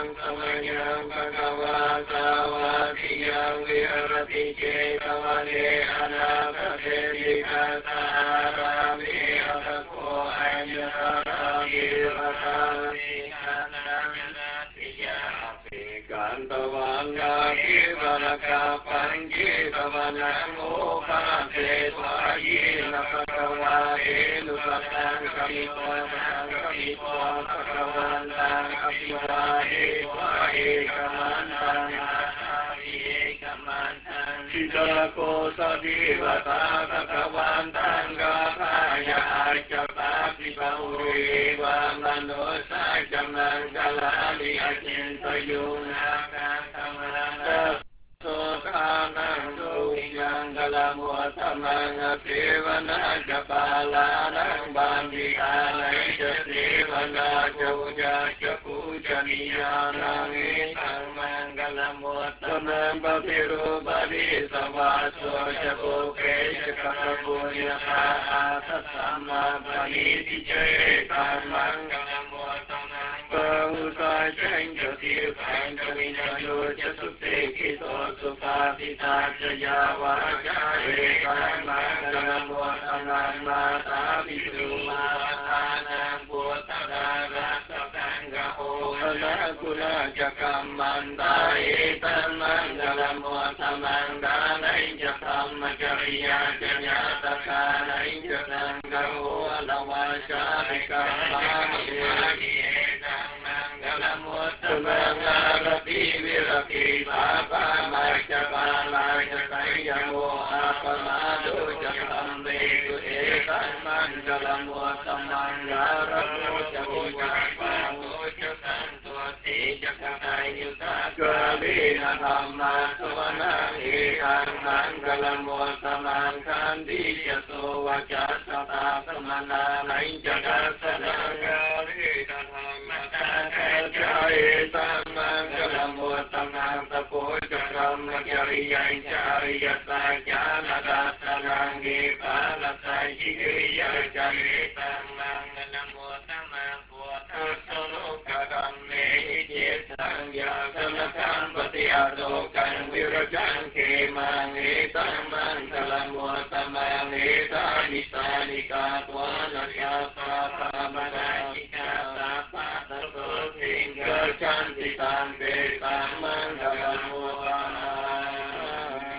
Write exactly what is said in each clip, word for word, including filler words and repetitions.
ยังสมัยยังภะคะวะสาวะติยังวิหรติเจตวันเนอนาคเตติกัสสะรามิอัตโกอัญญารามิรัตามิกัสสะนาติยาปิกันตวันนาคิวันกาปัญญิตวันนังโอปะเทวายินะภะคะวะเอนุปตังกมิโตตังกมิโตภะคะวันตังอภิวาเทวะเอกมันตังอาสามิเอกมันตังทิตระโกสติวตาภะคะวันตังกาภายาจัปปาปิปะอุริวามโนสัจจมังกลาลิอจินตยุนาคังธรรมังโสกานังสุยังกลมัวธรรมังอเสวนาจะปาลานังบานติกานัยจะเสวนาจะอุจาจะปูจนิยานังอิตังมังกลมัวธรรมังปฏิรูปฏิสวาสโสจะโกเกจะกัตปุญญาภาอาทัสสัมมาปณิทิเจตังมังกลมัวธรรมังปะอุสาจังจะติขังจะวิญญาโยจะสุเตกิโตสุภาสิตาจยาวาจาเอตังมังกลมัวธรรมังมาตาปิตุมาทานังปุตตะดารัสสังฆโอนะกุณาจักกัมมันตาเอตังมังกลมัวธรรมังดานัยจะธรรมจริยาจญาตคานัยจะสังฆโอละวาจาริกัมมามิเอตังมังกลมัวธรรมังอารติวิรติปาปามาจะปาลาจะไสยโมอาปมาโดจะสัมเมตุเอตังมังกลมัวธรรมังอารโมจะโมจะปาโมจะสันตุติจะกตายุตากะลีนะธรรมาสวนาเอตังมังกลมัวธรรมังคันติจะโสวะจัสสตาสมนานัยจะกัสสนังกะลีนะธรรมะตาเตจาเอตังมังกลมัวธรรมังตะโพจะกรรมจริยังจาริยสัจจานาดัสสนังเอปาลสัจจิกิริยาจาริตังมังกลมัวธรรมังปุถะสโลกกัมเมหิจิตตังยาสนคัมปฏิอาโลกันวิรจังเขมังเอตังมังกลมัวธรรมังเอตานิสานิกาตวานัสสะปะปะมะนาจิกาตาปะตะโสทิงกัจฉันติตังเปตังมังกลมัวธรรมัง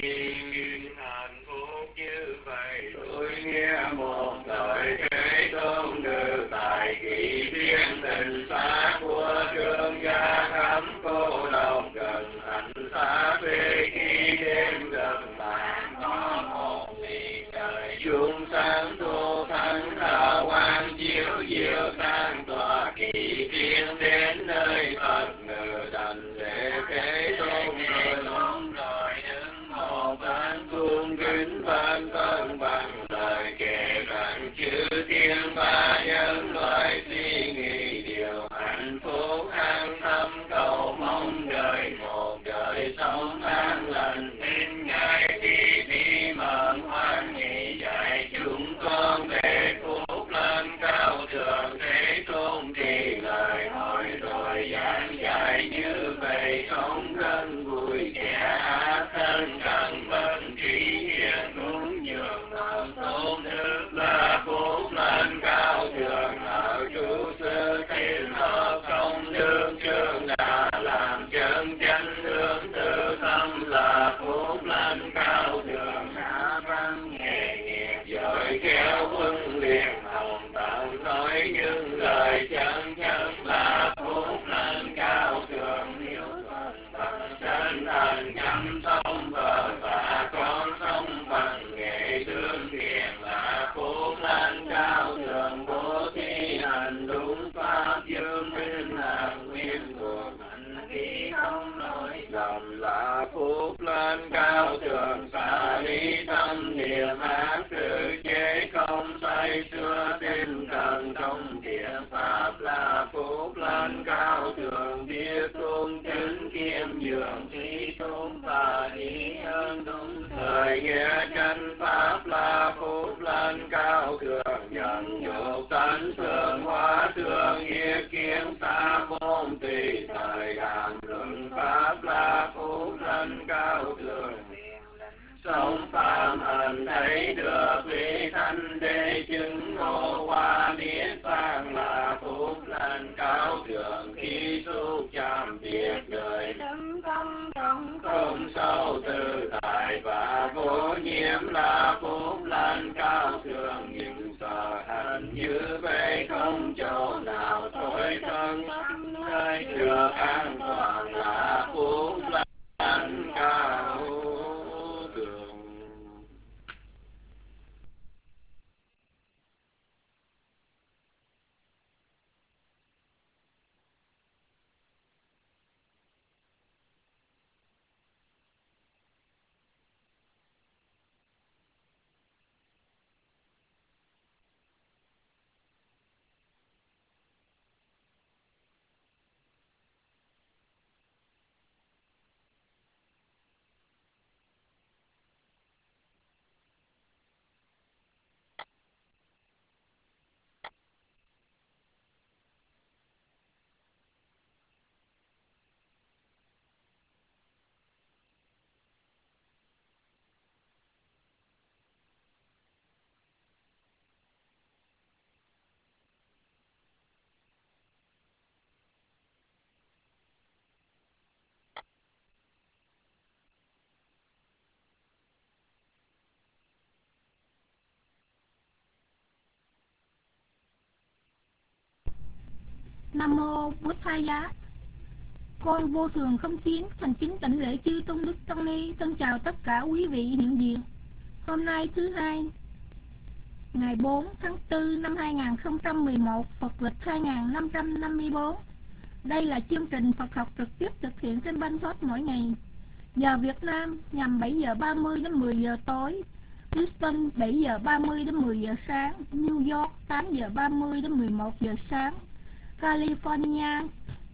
hạnh phúc như vậy tôi nghe một lời thế tôn từ tại kỷ biến tình xa của trương gia khắp cô độc gần thành xa về khi đêm gần bàn có một miền trời chuông sáng thu thánh đạo quang chiếu diệu sang tòa kỷ biến đến nơi Phật ngự đành để thế tôn rồi tôn rồi đứng một bên cung kính ban tân bằng lời kể rằng chư thiên ba nhân loại suy nghĩ điều hạnh phúc an tâm cầu mong đời một đời sống an lành nên ngài đi đi mận hoan nghỉ dạy chúng con để phúc lên cao thượng thế tôn thì lời hỏi rồi giảng dạy như vậy sống rất vui vẻ thân cần bận trí hiền cũng nhường nào tôn đức là phúc lên cao thượng ở trụ sư thiên hợp công đương trường đã làm chân chánh hướng tự tâm là phúc lên cao thượng hạ văn nghề nghiệp giỏi khéo huấn luyện hồng tận nói những lời chân chất là phúc lên cao thượng hiếu thuận bằng chân thành chăm sông vợ và con sông bằng nghệ thương thiện là phúc lên cao thượng bố thí hành đúng pháp dương minh hàng nguyên nguồn hạnh khí không nói lầm là phúc lên cao thượng xả lý tâm niệm ác sự chế không say xưa tinh thần trong thiện pháp là phúc lên cao thượng biết tôn kính kiêm nhường trí tôn và ý ơn đúng thời nghe chân pháp là phúc lên cao thượng nhận nhục tánh thường hóa thường ý kiến xa môn không tùy thời đàn luận pháp là phúc lành cao thượng. Sống phạm hạnh thấy được vị thanh đế chứng ngộ qua niết bàn là phúc lành cao thượng. Khi xúc chạm việc đời đấng tâm không không sâu tự tại và vô nhiễm là phúc lành cao thượng. Nhưng sợ hạnh như vậy không chỗ nào tối thân nơi được an toàn là phúc lành cao thượng. Nam mô Bụt Thaya Giá. Con vô thường không chiến thành kính tịnh lễ chư tôn đức tăng ni. Thân chào tất cả quý vị hiện diện. Hôm nay thứ hai, ngày bốn tháng tư năm hai nghìn không trăm mười một, Phật lịch hai nghìn năm trăm năm mươi tư. Đây là chương trình Phật học trực tiếp thực hiện trên Banh Phốt mỗi ngày. Giờ Việt Nam nhằm bảy giờ ba mươi đến mười giờ tối, Houston bảy giờ ba mươi đến mười giờ sáng, New York tám giờ ba mươi đến mười một giờ sáng, California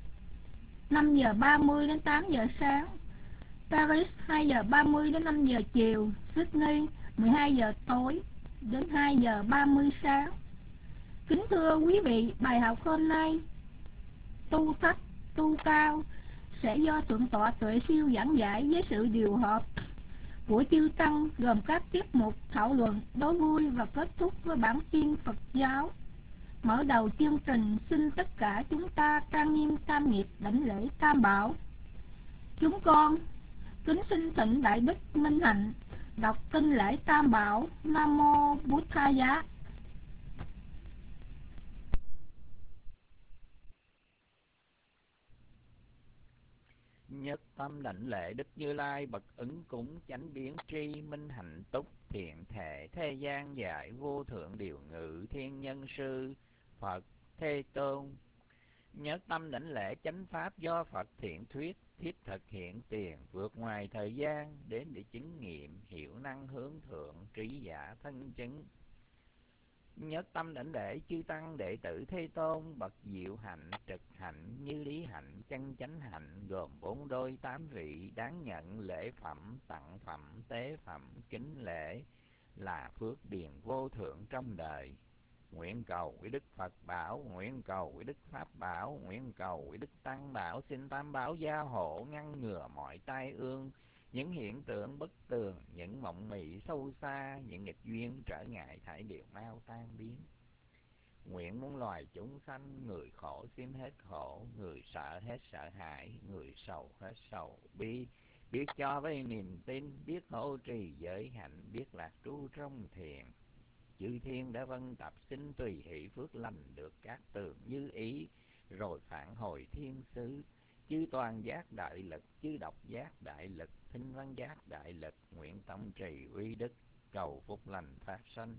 năm giờ ba mươi đến tám giờ sáng, Paris hai giờ ba mươi đến năm giờ chiều, Sydney mười hai giờ tối đến hai giờ ba mươi sáng. Kính thưa quý vị, bài học hôm nay tu thấp, tu cao sẽ do Thượng tọa Tuệ Siêu giảng giải với sự điều hợp của chư tăng, gồm các tiết mục thảo luận, đố vui và kết thúc với bản tin Phật giáo. Mở đầu chương trình, xin tất cả chúng ta trang nghiêm tam nghiệp đảnh lễ Tam Bảo. Chúng con kính xin thịnh Đại Đức Minh Hạnh đọc kinh lễ Tam Bảo. Nam mô Bụt Thaya Giá. Nhất tâm đảnh lễ Đức Như Lai bậc ứng cúng chánh biến tri minh hạnh túc thiện thể thế gian giải vô thượng điều ngự thiên nhân sư Phật Thế Tôn. Nhất tâm đảnh lễ chánh pháp do Phật thiện thuyết thiết thực hiện tiền vượt ngoài thời gian đến để chứng nghiệm hiểu năng hướng thượng trí giả thân chứng. Nhất tâm đảnh lễ chư tăng đệ tử Thế Tôn bậc diệu hạnh trực hạnh như lý hạnh chân chánh hạnh, gồm bốn đôi tám vị đáng nhận lễ phẩm tặng phẩm tế phẩm kính lễ là phước điền vô thượng trong đời. Nguyện cầu quý Đức Phật bảo, nguyện cầu quý Đức Pháp bảo, nguyện cầu quý Đức Tăng bảo, xin Tam Bảo gia hộ ngăn ngừa mọi tai ương, những hiện tượng bất tường, những mộng mị sâu xa, những nghịch duyên trở ngại thải đều mau tan biến. Nguyện muôn loài chúng sanh, người khổ xin hết khổ, người sợ hết sợ hãi, người sầu hết sầu bi, biết cho với niềm tin, biết hộ trì giới hạnh, biết lạc trú trong thiền. Chư thiên đã vân tập xin tùy hỷ phước lành được các tường như ý, rồi phản hồi thiên sứ. Chư toàn giác đại lực, chư độc giác đại lực, thinh văn giác đại lực, nguyện tâm trì uy đức, cầu phúc lành phát sanh.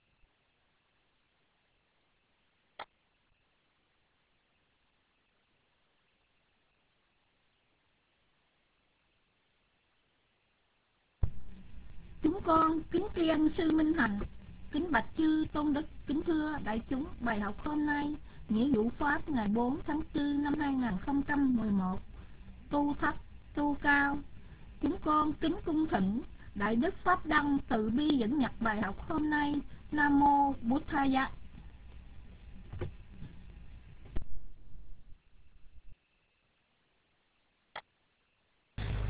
Chúng con kính tri ân sư Minh Hạnh, kính bạch chư tôn đức. Kính thưa đại chúng, bài học hôm nay nghĩa vụ pháp ngày bốn tháng tư năm hai nghìn không trăm mười một, tu thấp tu cao. Chúng con kính cung thỉnh Đại Đức Pháp Đăng từ bi dẫn nhập bài học hôm nay. Nam mô Bụt Thaya Giá.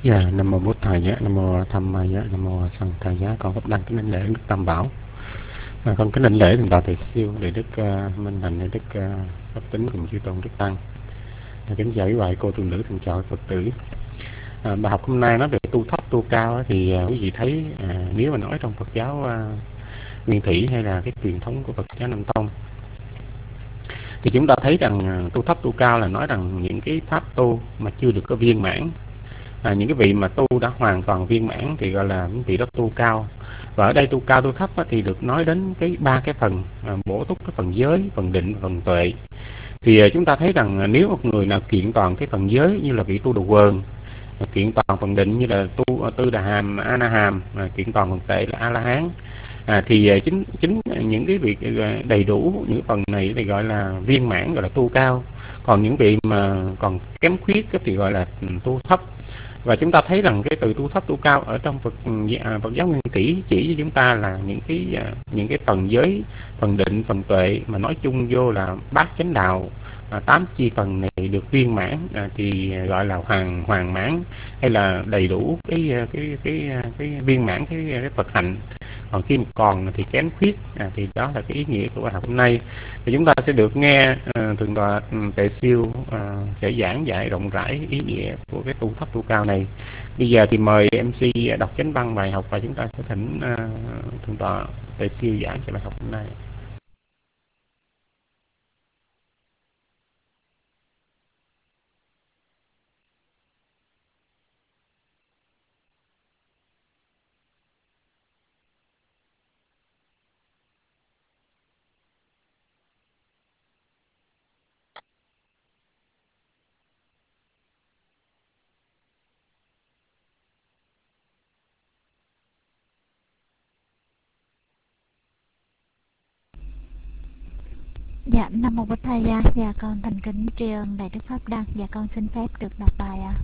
Dạ, Nam mô Bổn Thầy giá, Nam mô Tham Ma giá, Nam mô Sanh Thầy giá. Con pháp đăng kính đảnh lễ Đức Tam Bảo. À, con kính đảnh lễ thượng tọa Tề Siêu, Đại Đức uh, Minh Hạnh, Đại Đức uh, Pháp Tính cùng chư tôn Đức Tăng. À, kính chào quý vị cô tu nữ, kính chào Phật tử. À, bài học hôm nay nói về tu thấp tu cao thì uh, quý vị thấy uh, nếu mà nói trong Phật giáo uh, Nguyên Thủy hay là cái truyền thống của Phật giáo Nam Tông thì chúng ta thấy rằng uh, tu thấp tu cao là nói rằng những cái pháp tu mà chưa được có viên mãn. À, những cái vị mà tu đã hoàn toàn viên mãn thì gọi là những vị đó tu cao. Và ở đây tu cao tu thấp thì được nói đến cái ba cái phần, à, bổ túc cái phần giới, phần định, phần tuệ. Thì à, chúng ta thấy rằng à, nếu một người nào kiện toàn cái phần giới như là vị tu đồ quần, à, kiện toàn phần định như là tu à, tư đà hàm, a na hàm, à, kiện toàn phần tuệ là a la hán, à, thì à, chính chính những cái việc à, đầy đủ những phần này thì gọi là viên mãn, gọi là tu cao. Còn những vị mà còn kém khuyết thì gọi là tu thấp. Và chúng ta thấy rằng cái từ tu thấp tu cao ở trong Phật, Phật giáo Nguyên Thủy chỉ cho chúng ta là những cái những cái phần giới, phần định, phần tuệ mà nói chung vô là bát chánh đạo, à, tám chi phần này được viên mãn à, thì gọi là hoàn hoàn mãn hay là đầy đủ cái cái cái cái, cái viên mãn cái, cái Phật hạnh. Còn khi còn thì kém khuyết à, thì đó là cái ý nghĩa của bài học hôm nay. Thì chúng ta sẽ được nghe uh, thượng tọa Tề Siêu uh, sẽ giảng dạy rộng rãi ý nghĩa của cái tu thấp tu cao này. Bây giờ thì mời em xê đọc chánh văn bài học và chúng ta sẽ thỉnh uh, thượng tọa Tề Siêu giảng cho bài học hôm nay. Dạ, Nam Mô Bổn Thầy Giá. Dạ, con thành kính tri ân Đại Đức Pháp Đăng. Dạ, con xin phép được đọc bài ạ. À.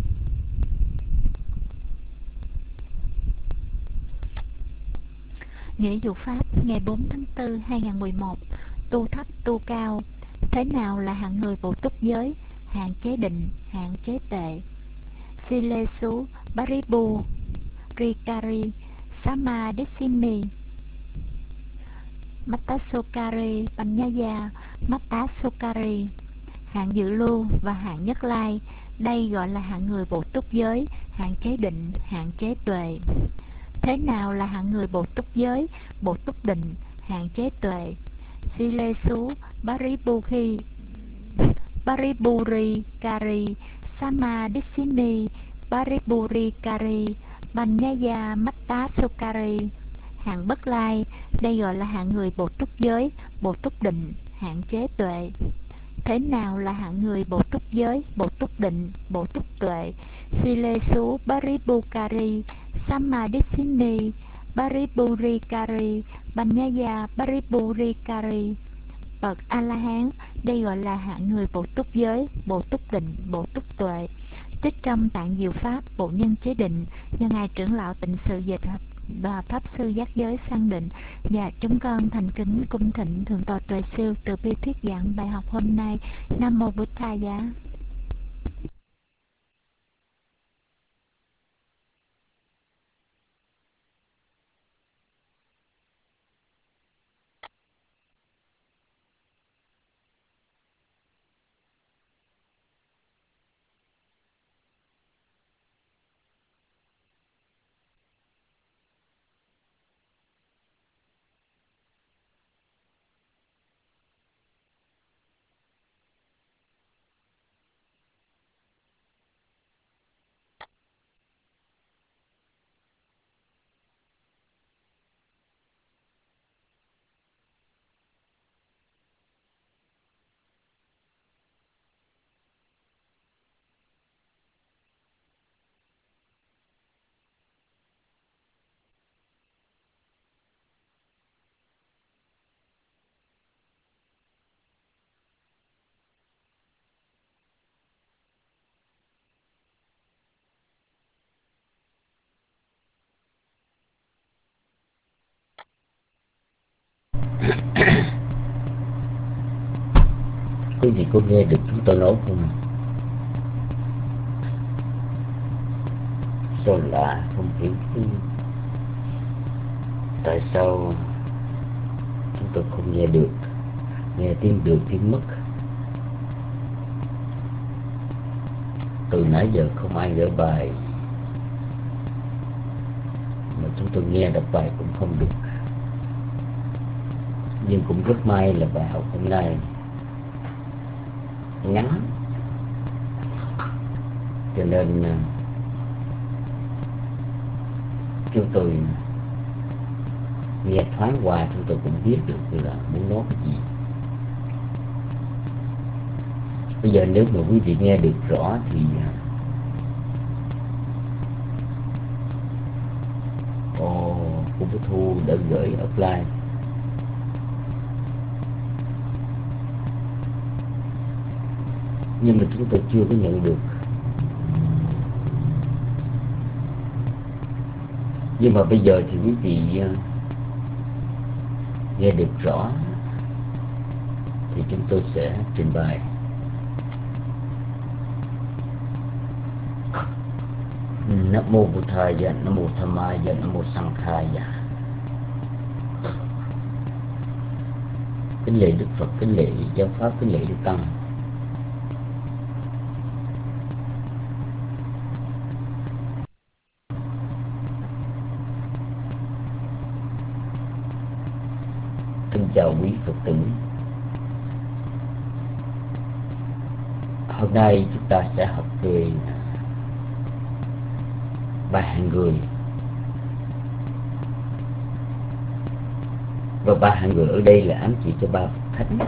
Nghĩa vụ Pháp ngày bốn tháng tư năm hai nghìn không trăm mười một. Tu thấp tu cao. Thế nào là hạng người bổ túc giới, hạng chế định, hạng chế tệ? Silesu Baribu Rikari Samadesimi Mattasokari Panyaya Mattasokari. Hạng dự lưu và hạng nhất lai. Đây gọi là hạng người bổ túc giới, hạng chế định, hạng chế tuệ. Thế nào là hạng người bổ túc giới, bổ túc định, hạng chế tuệ? Silesu Baribukhi Bariburi Kari Samadesimi Bariburi Kari Panyaya Mattasokari. Hạng bất lai. Đây gọi là hạng người bổ túc giới, bổ túc định, hạn chế tuệ. Thế nào là hạng người bổ túc giới, bổ túc định, bổ túc tuệ? Silesu Baribukari Samadesimi Bariburikari Panyaya Bariburikari. Bậc A-la-hán. Đây gọi là hạng người bổ túc giới, bổ túc định, bổ túc tuệ. Trích trong Tạng Diệu Pháp Bộ Nhân Chế Định do Ngài Trưởng Lão Tịnh Sự Dịch và Pháp Sư Giác Giới sang định. Và chúng con thành kính cung thịnh Thượng tọa Tề Siêu từ bi thuyết giảng bài học hôm nay. Nam Mô Bổn Thầy Giá. Quý vị có nghe được chúng tôi nói không? Sao lạ, không hiểu tại sao chúng tôi không nghe được, nghe tiếng được tiếng mất. Từ nãy giờ không ai gửi bài, mà chúng tôi nghe đọc bài cũng không được. Nhưng cũng rất may là bài học hôm nay ngắn, cho nên chúng tôi nghe thoáng qua, chúng tôi cũng biết được là muốn nói cái gì. Bây giờ nếu mà quý vị nghe được rõ thì ồ, cô Bố Thu đã gửi offline. Nhưng mà chúng tôi chưa có nhận được. Nhưng mà bây giờ thì quý vị nghe được rõ thì chúng tôi sẽ trình bày. Nam mô Buddhaya, Nam mô Dhammaya, Nam mô Sanghaya. Kính lễ Đức Phật, kính lễ Giáo Pháp, kính lễ Đức Tăng. Kính chào quý Phật tử. Hôm nay chúng ta sẽ học về ba hạng người. Và ba hạng người ở đây là ám chỉ cho ba Phật Thánh.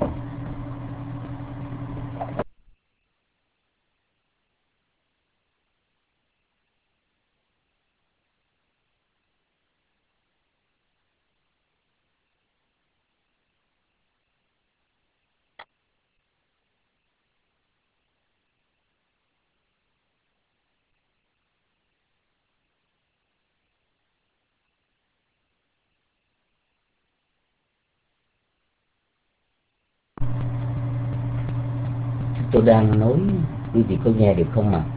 Tôi đang nói, quý vị có nghe được không mà?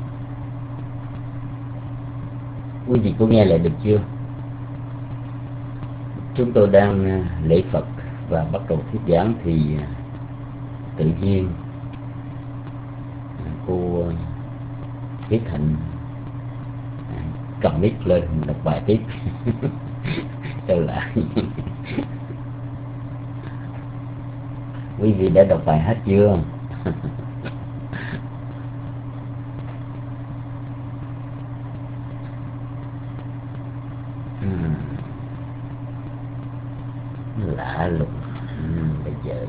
Quý vị có nghe lại được chưa? Chúng tôi đang lễ Phật và bắt đầu thuyết giảng thì tự nhiên cô Viết Hạnh cầm mic lên đọc bài tiếp. Sao lại? Quý vị đã đọc bài hết chưa? Lạ lùng. Bây giờ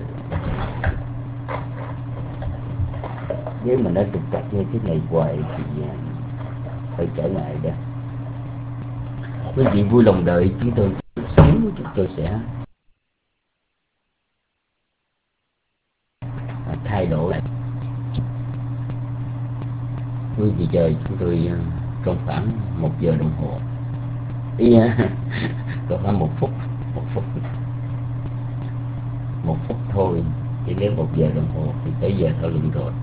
nếu mà nó trục trặc như thế này hoài thì phải trở ngại đó. Quý vị vui lòng đợi chúng tôi chút xíu, chúng tôi sẽ thay đổi lại. Quý vị chờ chúng tôi trong khoảng một giờ đồng hồ. Ý còn khoảng một phút, một phút, một phút thôi. Chỉ nếu một giờ đồng hồ thì tới giờ thảo luận rồi.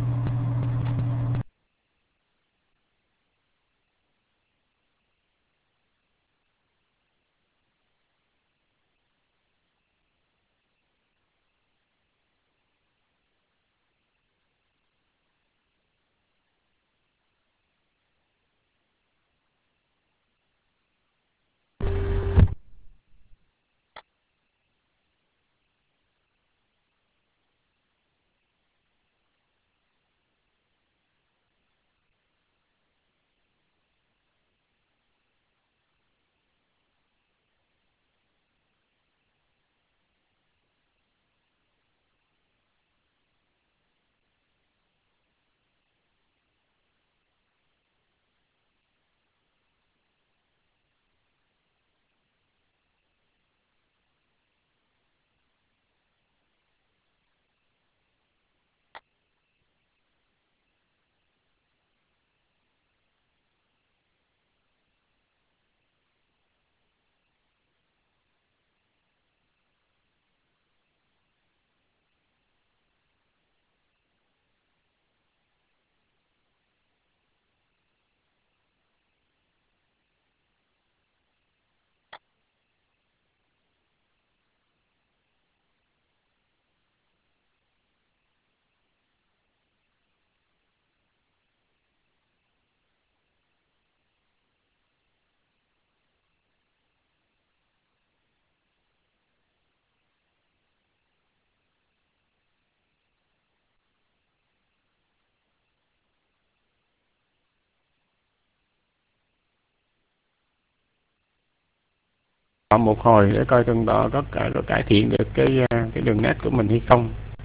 một hồi để coi Cơn Đỏ có, có cải thiện được cái cái đường nét của mình hay không.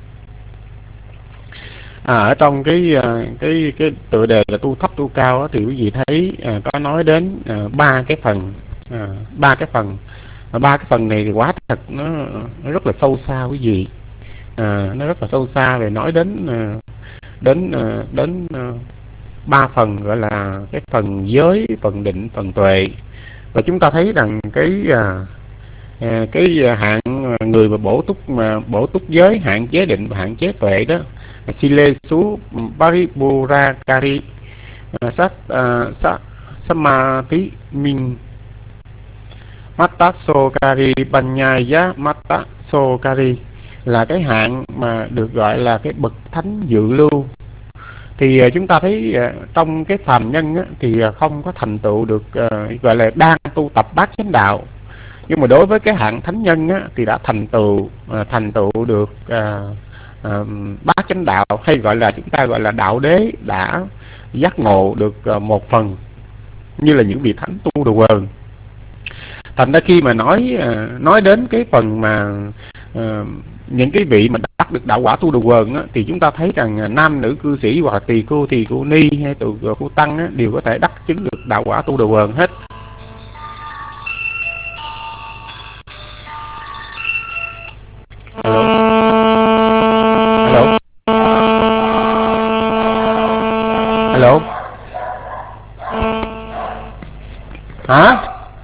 À, ở trong cái cái cái tựa đề là tu thấp tu cao đó, thì quý vị thấy à, có nói đến ba à, cái phần ba à, cái phần ba cái phần này thì quá thật, nó, nó rất là sâu xa quý vị. À, nó rất là sâu xa về nói đến đến đến ba phần, gọi là cái phần giới, phần định, phần tuệ. Và chúng ta thấy rằng cái à, cái hạng người mà bổ túc mà bổ túc giới, hạn chế định và hạn chế tuệ đó, Sile Su Paripurakari Sát Samadhi Minh Mattasokari Panyaya Mattasokari, là cái hạng mà được gọi là cái bậc thánh dự lưu. Thì uh, chúng ta thấy uh, trong cái phàm nhân á, thì uh, không có thành tựu được uh, gọi là đang tu tập bát chánh đạo. Nhưng mà đối với cái hạng thánh nhân á, thì đã thành tựu uh, thành tựu được uh, uh, bát chánh đạo, hay gọi là chúng ta gọi là đạo đế, đã giác ngộ được uh, một phần, như là những vị thánh tu đồ quần. Thành ra khi mà nói uh, nói đến cái phần mà uh, những cái vị mà đắc được đạo quả tu đồ quần á, thì chúng ta thấy rằng nam nữ cư sĩ hoặc là tỳ cô, tỳ cô ni hay tỳ cô tăng á, đều có thể đắc chứng được đạo quả tu đồ quần hết. Hello. Hello. Hello. Hả?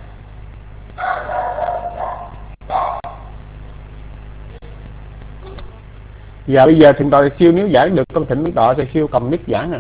Dạ bây giờ thỉnh tọa siêu nếu giảng được, con thỉnh thỉnh tọa cho siêu cầm mic giảng à.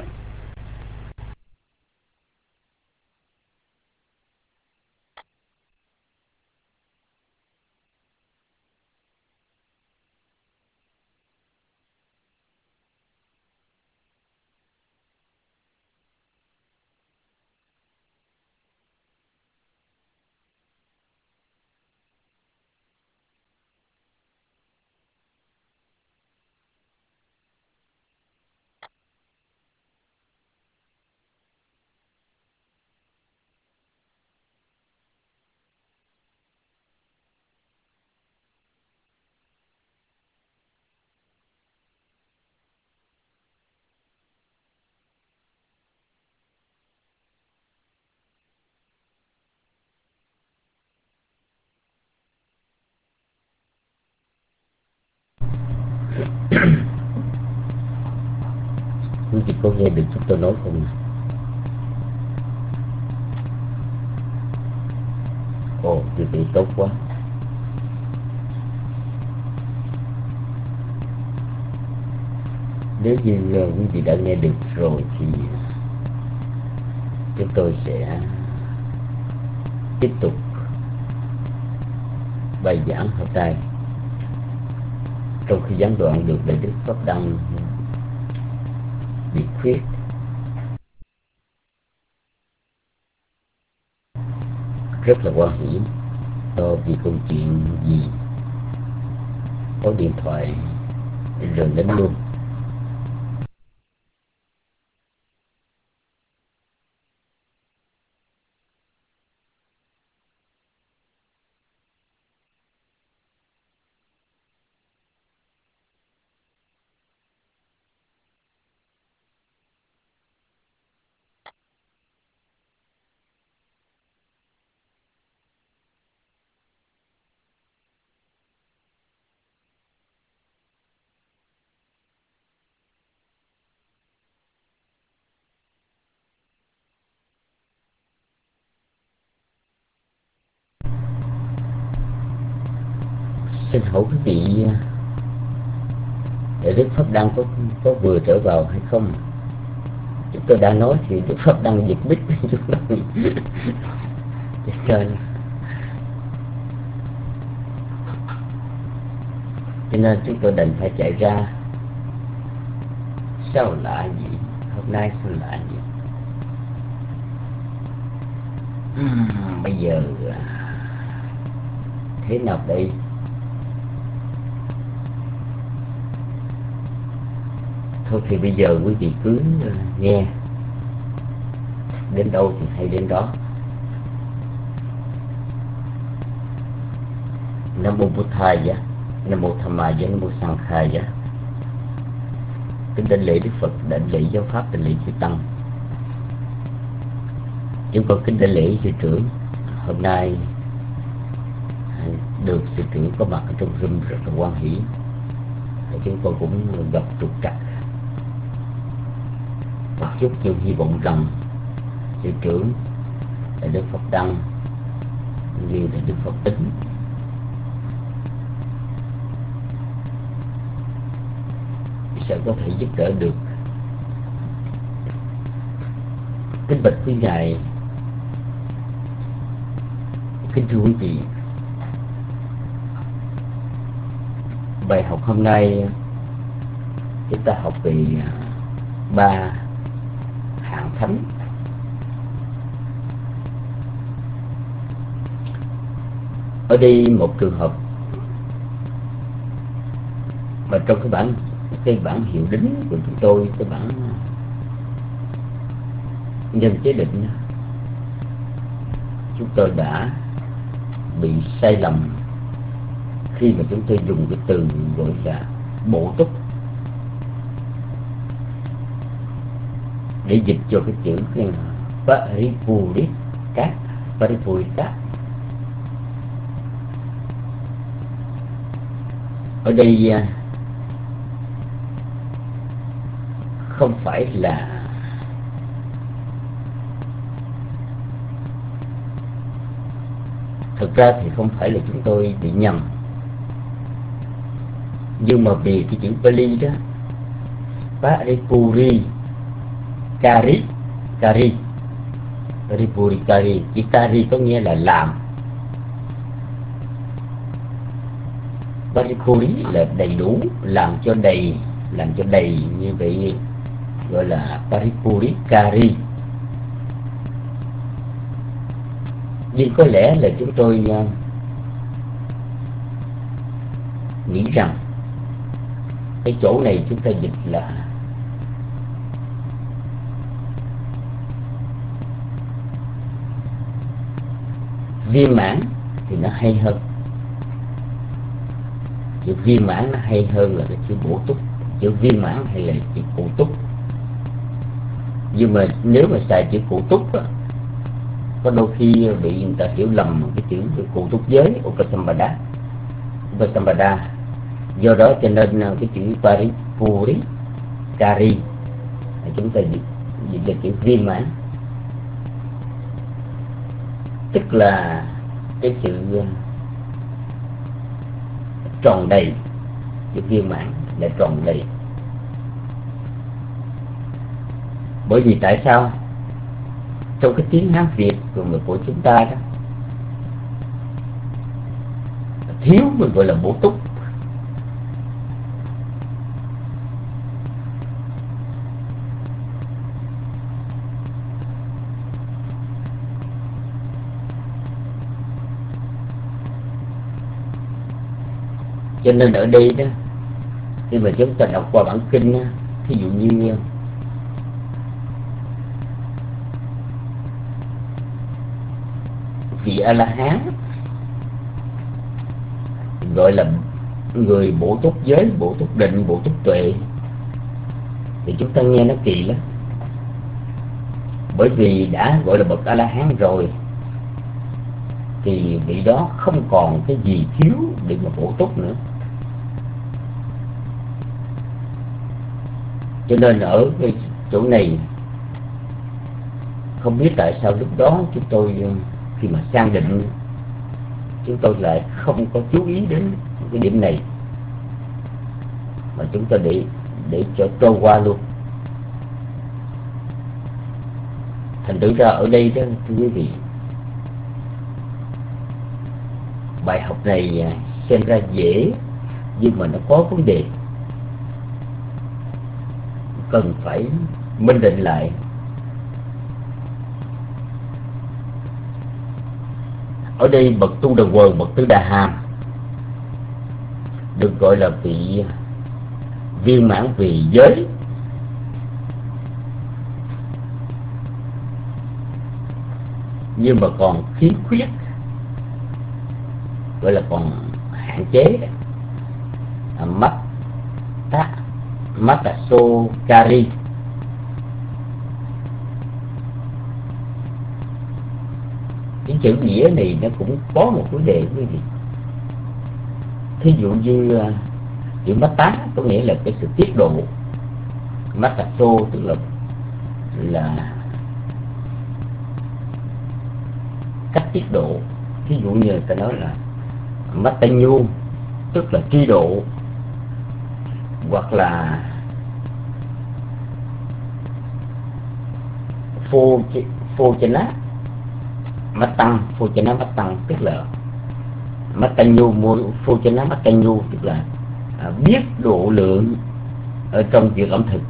Quý vị có nghe được chúng tôi nói không? Ồ, quý vị tốt quá. Nếu như uh, quý vị đã nghe được rồi thì chúng tôi sẽ tiếp tục bài giảng hôm nay. Trong khi giảng đoạn được Đại Đức Pháp Đăng bị khuyết, rất là hoan hỉ do vì câu chuyện gì có điện thoại rồi đến luôn. Xin hỏi quý vị, Đức Pháp Đăng có có vừa trở vào hay không? Chúng tôi đã nói thì Đức Pháp Đăng giật mic chúng tôi. Cho nên chúng tôi đành phải chạy ra. Sao lạ gì? Hôm nay sao lạ gì? uhm, Bây giờ thế nào đây? Thôi thì bây giờ quý vị cứ nghe, đến đâu thì hay đến đó. Nam mô Buddhaya, Nam mô Dhammaya, Nam mô Sanghaya. Kính đảnh lễ Đức Phật, đảnh lễ giáo pháp, đảnh lễ chư tăng. Chúng con kính đảnh lễ sư trưởng. Hôm nay được sư trưởng có mặt ở trong room rất là hoan hỷ. Chúng con cũng gặp trục trặc một chút, nhưng hy vọng rằng sư trưởng là Đức Phật Đăng như là Đức Phật Tính sẽ có thể giúp đỡ được. Kính bạch quý ngài, kính thưa quý vị, bài học hôm nay chúng ta học về ba hạng thánh. Ở đây một trường hợp mà trong cái bản cái bản hiệu đính của chúng tôi, cái bản nhân chế định, chúng tôi đã bị sai lầm khi mà chúng tôi dùng cái từ gọi là bổ túc để dịch cho cái chữ cái Paripurika, Paripurika. Ở đây không phải là thực ra thì không phải là chúng tôi bị nhầm, nhưng mà vì cái chữ Pali đó, Paripuri Kari Kari Paripuri Kari, chữ Kari có nghĩa là làm, Paripuri là đầy đủ, làm cho đầy, làm cho đầy, như vậy gọi là Paripuri Kari. Nhưng có lẽ là chúng tôi uh, nghĩ rằng cái chỗ này chúng ta dịch là viên mãn thì nó hay hơn. Chữ viên mãn nó hay hơn là cái chữ bổ túc. Chữ viên mãn hay là chữ cụ túc. Nhưng mà nếu mà xài chữ cụ túc á, có đôi khi bị người ta hiểu lầm cái chữ cụ túc giới Upasampada. Upasampada. Do đó cho nên cái chữ Paripuri Kari chúng ta dịch, dịch là chữ viên mãn, tức là cái sự tròn đầy. Chữ viên mãn là tròn đầy. Bởi vì tại sao trong cái tiếng Hán Việt của chúng ta đó, thiếu mình gọi là bổ túc. Cho nên ở đây đó, khi mà chúng ta đọc qua bản kinh đó, thí dụ như vị A-la-hán gọi là người bổ túc giới, bổ túc định, bổ túc tuệ, thì chúng ta nghe nó kỳ lắm. Bởi vì đã gọi là bậc A-la-hán rồi thì vị đó không còn cái gì thiếu để mà bổ túc nữa. Cho nên ở cái chỗ này không biết tại sao lúc đó chúng tôi khi mà sang định chúng tôi lại không có chú ý đến cái điểm này, mà chúng ta để để cho trôi qua luôn. Thành thử ra ở đây đó, thưa quý vị, bài học này xem ra dễ nhưng mà nó có vấn đề, cần phải minh định lại. Ở đây bậc tu đà quần, bậc tứ đà hàm được gọi là vị viên mãn vì giới, nhưng mà còn khiếm khuyết, gọi là còn hạn chế đó. À, mắt tá Matasokari. Cái chữ nghĩa này nó cũng có một vấn đề quý vị. Thí dụ như uh, chữ Mata có nghĩa là cái sự tiết độ, Mataso tức là là cách tiết độ. Thí dụ như ta nói là Matanyu tức là tri độ, hoặc là phô phô chana mắt tăng, phô chana mắt tăng tức là mắt tăng nhu, phô chana mắt tăng nhu tức là à, biết độ lượng ở trong việc ẩm thực.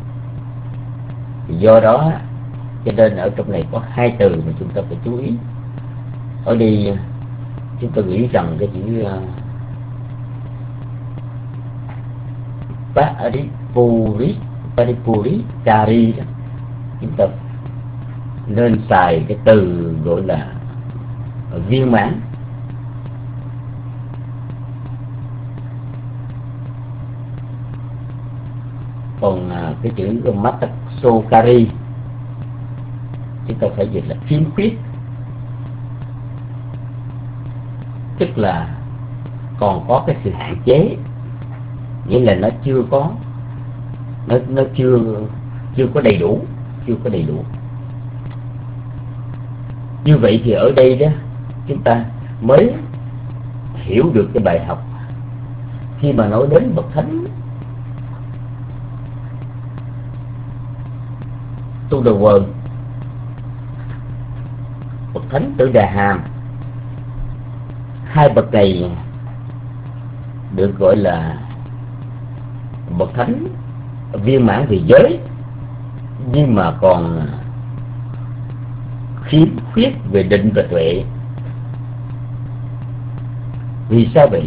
Do đó cho nên ở trong này có hai từ mà chúng ta phải chú ý. Ở đây chúng ta nghĩ rằng cái chữ uh, Paripuri, Paripuri Kari đó, chúng ta nên xài cái từ gọi là viên mãn. Còn à, cái chữ Matasokari chúng ta phải dịch là khiếm khuyết, tức là còn có cái sự hạn chế, nghĩa là nó chưa có nó nó chưa chưa có đầy đủ, chưa có đầy đủ. Như vậy thì ở đây đó chúng ta mới hiểu được cái bài học khi mà nói đến bậc thánh Tu Đà Quần, bậc thánh Tử Đà Hàm. Hai bậc này được gọi là bậc thánh viên mãn về giới, nhưng mà còn khiếm khuyết về định và tuệ. Vì sao vậy?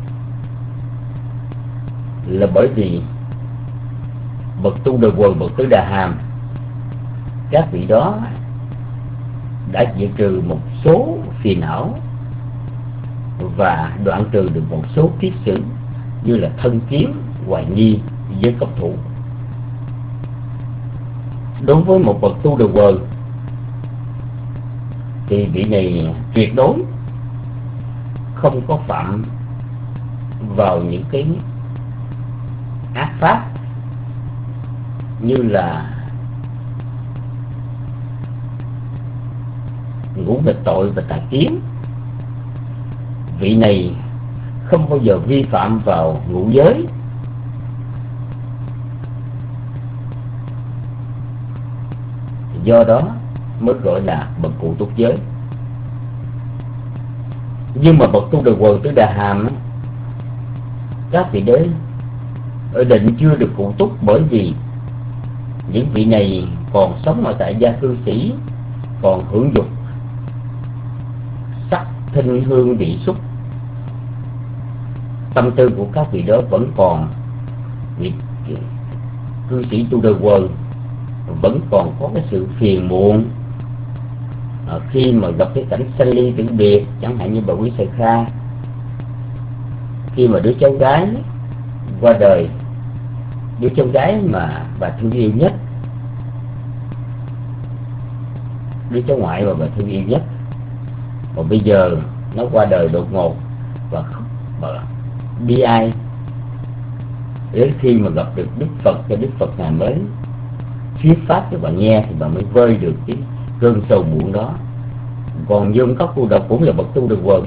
Là bởi vì bậc Tu Đà Quần, bậc Tử Đà Hàm, các vị đó đã diệt trừ một số phiền não và đoạn trừ được một số kiết sử như là thân kiến, hoài nghi với cốc thủ. Đối với một bậc Tu Đà Quần thì vị này tuyệt đối không có phạm vào những cái ác pháp như là ngũ nghịch tội và tà kiến. Vị này không bao giờ vi phạm vào ngũ giới, do đó mới gọi là bậc cụ túc giới. Nhưng mà bậc Tu Đà Quần, Tử Đà Hàm, các vị đấy ở định chưa được cụ túc, bởi vì những vị này còn sống ở tại gia cư sĩ, còn hưởng dục sắc thinh hương vị xúc. Tâm tư của các vị đó vẫn còn, vị cư sĩ Tu Đà Quần vẫn còn có cái sự phiền muộn à, khi mà gặp cái cảnh sanh ly tử biệt, chẳng hạn như bà Quý Sơ Kha, khi mà đứa cháu gái qua đời, đứa cháu gái mà bà thương yêu nhất, đứa cháu ngoại mà bà thương yêu nhất, và bây giờ nó qua đời đột ngột và khóc bà bi ai. Đến khi mà gặp được Đức Phật, cho Đức Phật Ngài mới thuyết pháp cho bà nghe thì bà mới vơi được cái cơn sầu muộn đó. Còn Dương Cốc Cô Độc cũng là bậc Tu Đà Quần.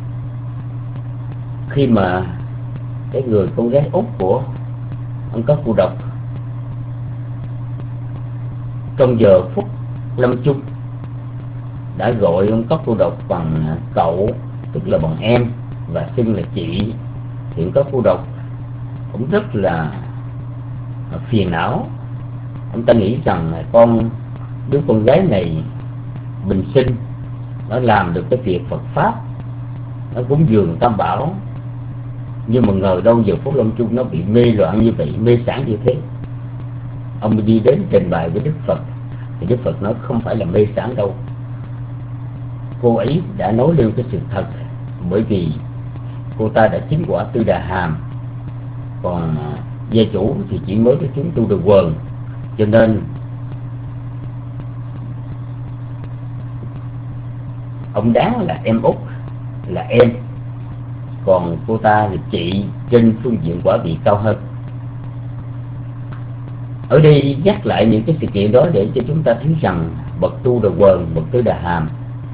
Khi mà cái người con gái út của ông Cốc Cô Độc trong giờ phút lâm chung đã gọi ông Cốc Cô Độc bằng cậu, tức là bằng em, và xưng là chị, thì ông Cốc Cô Độc cũng rất là phiền não. Ông ta nghĩ rằng là con đứa con gái này bình sinh, nó làm được cái việc Phật pháp, nó cúng dường Tam Bảo, nhưng mà ngờ đâu giờ phút lâm chung nó bị mê loạn như vậy, mê sản như thế. Ông đi đến trình bày với Đức Phật thì Đức Phật nói không phải là mê sản đâu, cô ấy đã nói lên cái sự thật, bởi vì cô ta đã chứng quả Tư Đà Hàm, còn gia chủ thì chỉ mới có chứng Tu Đà Quần, cho nên ông đáng là em út, là em, còn cô ta là chị trên phương diện quả vị cao hơn. Ở đây nhắc lại những cái sự kiện đó để cho chúng ta thấy rằng bậc Tu Đà Quần, bậc Tư Đà Hàm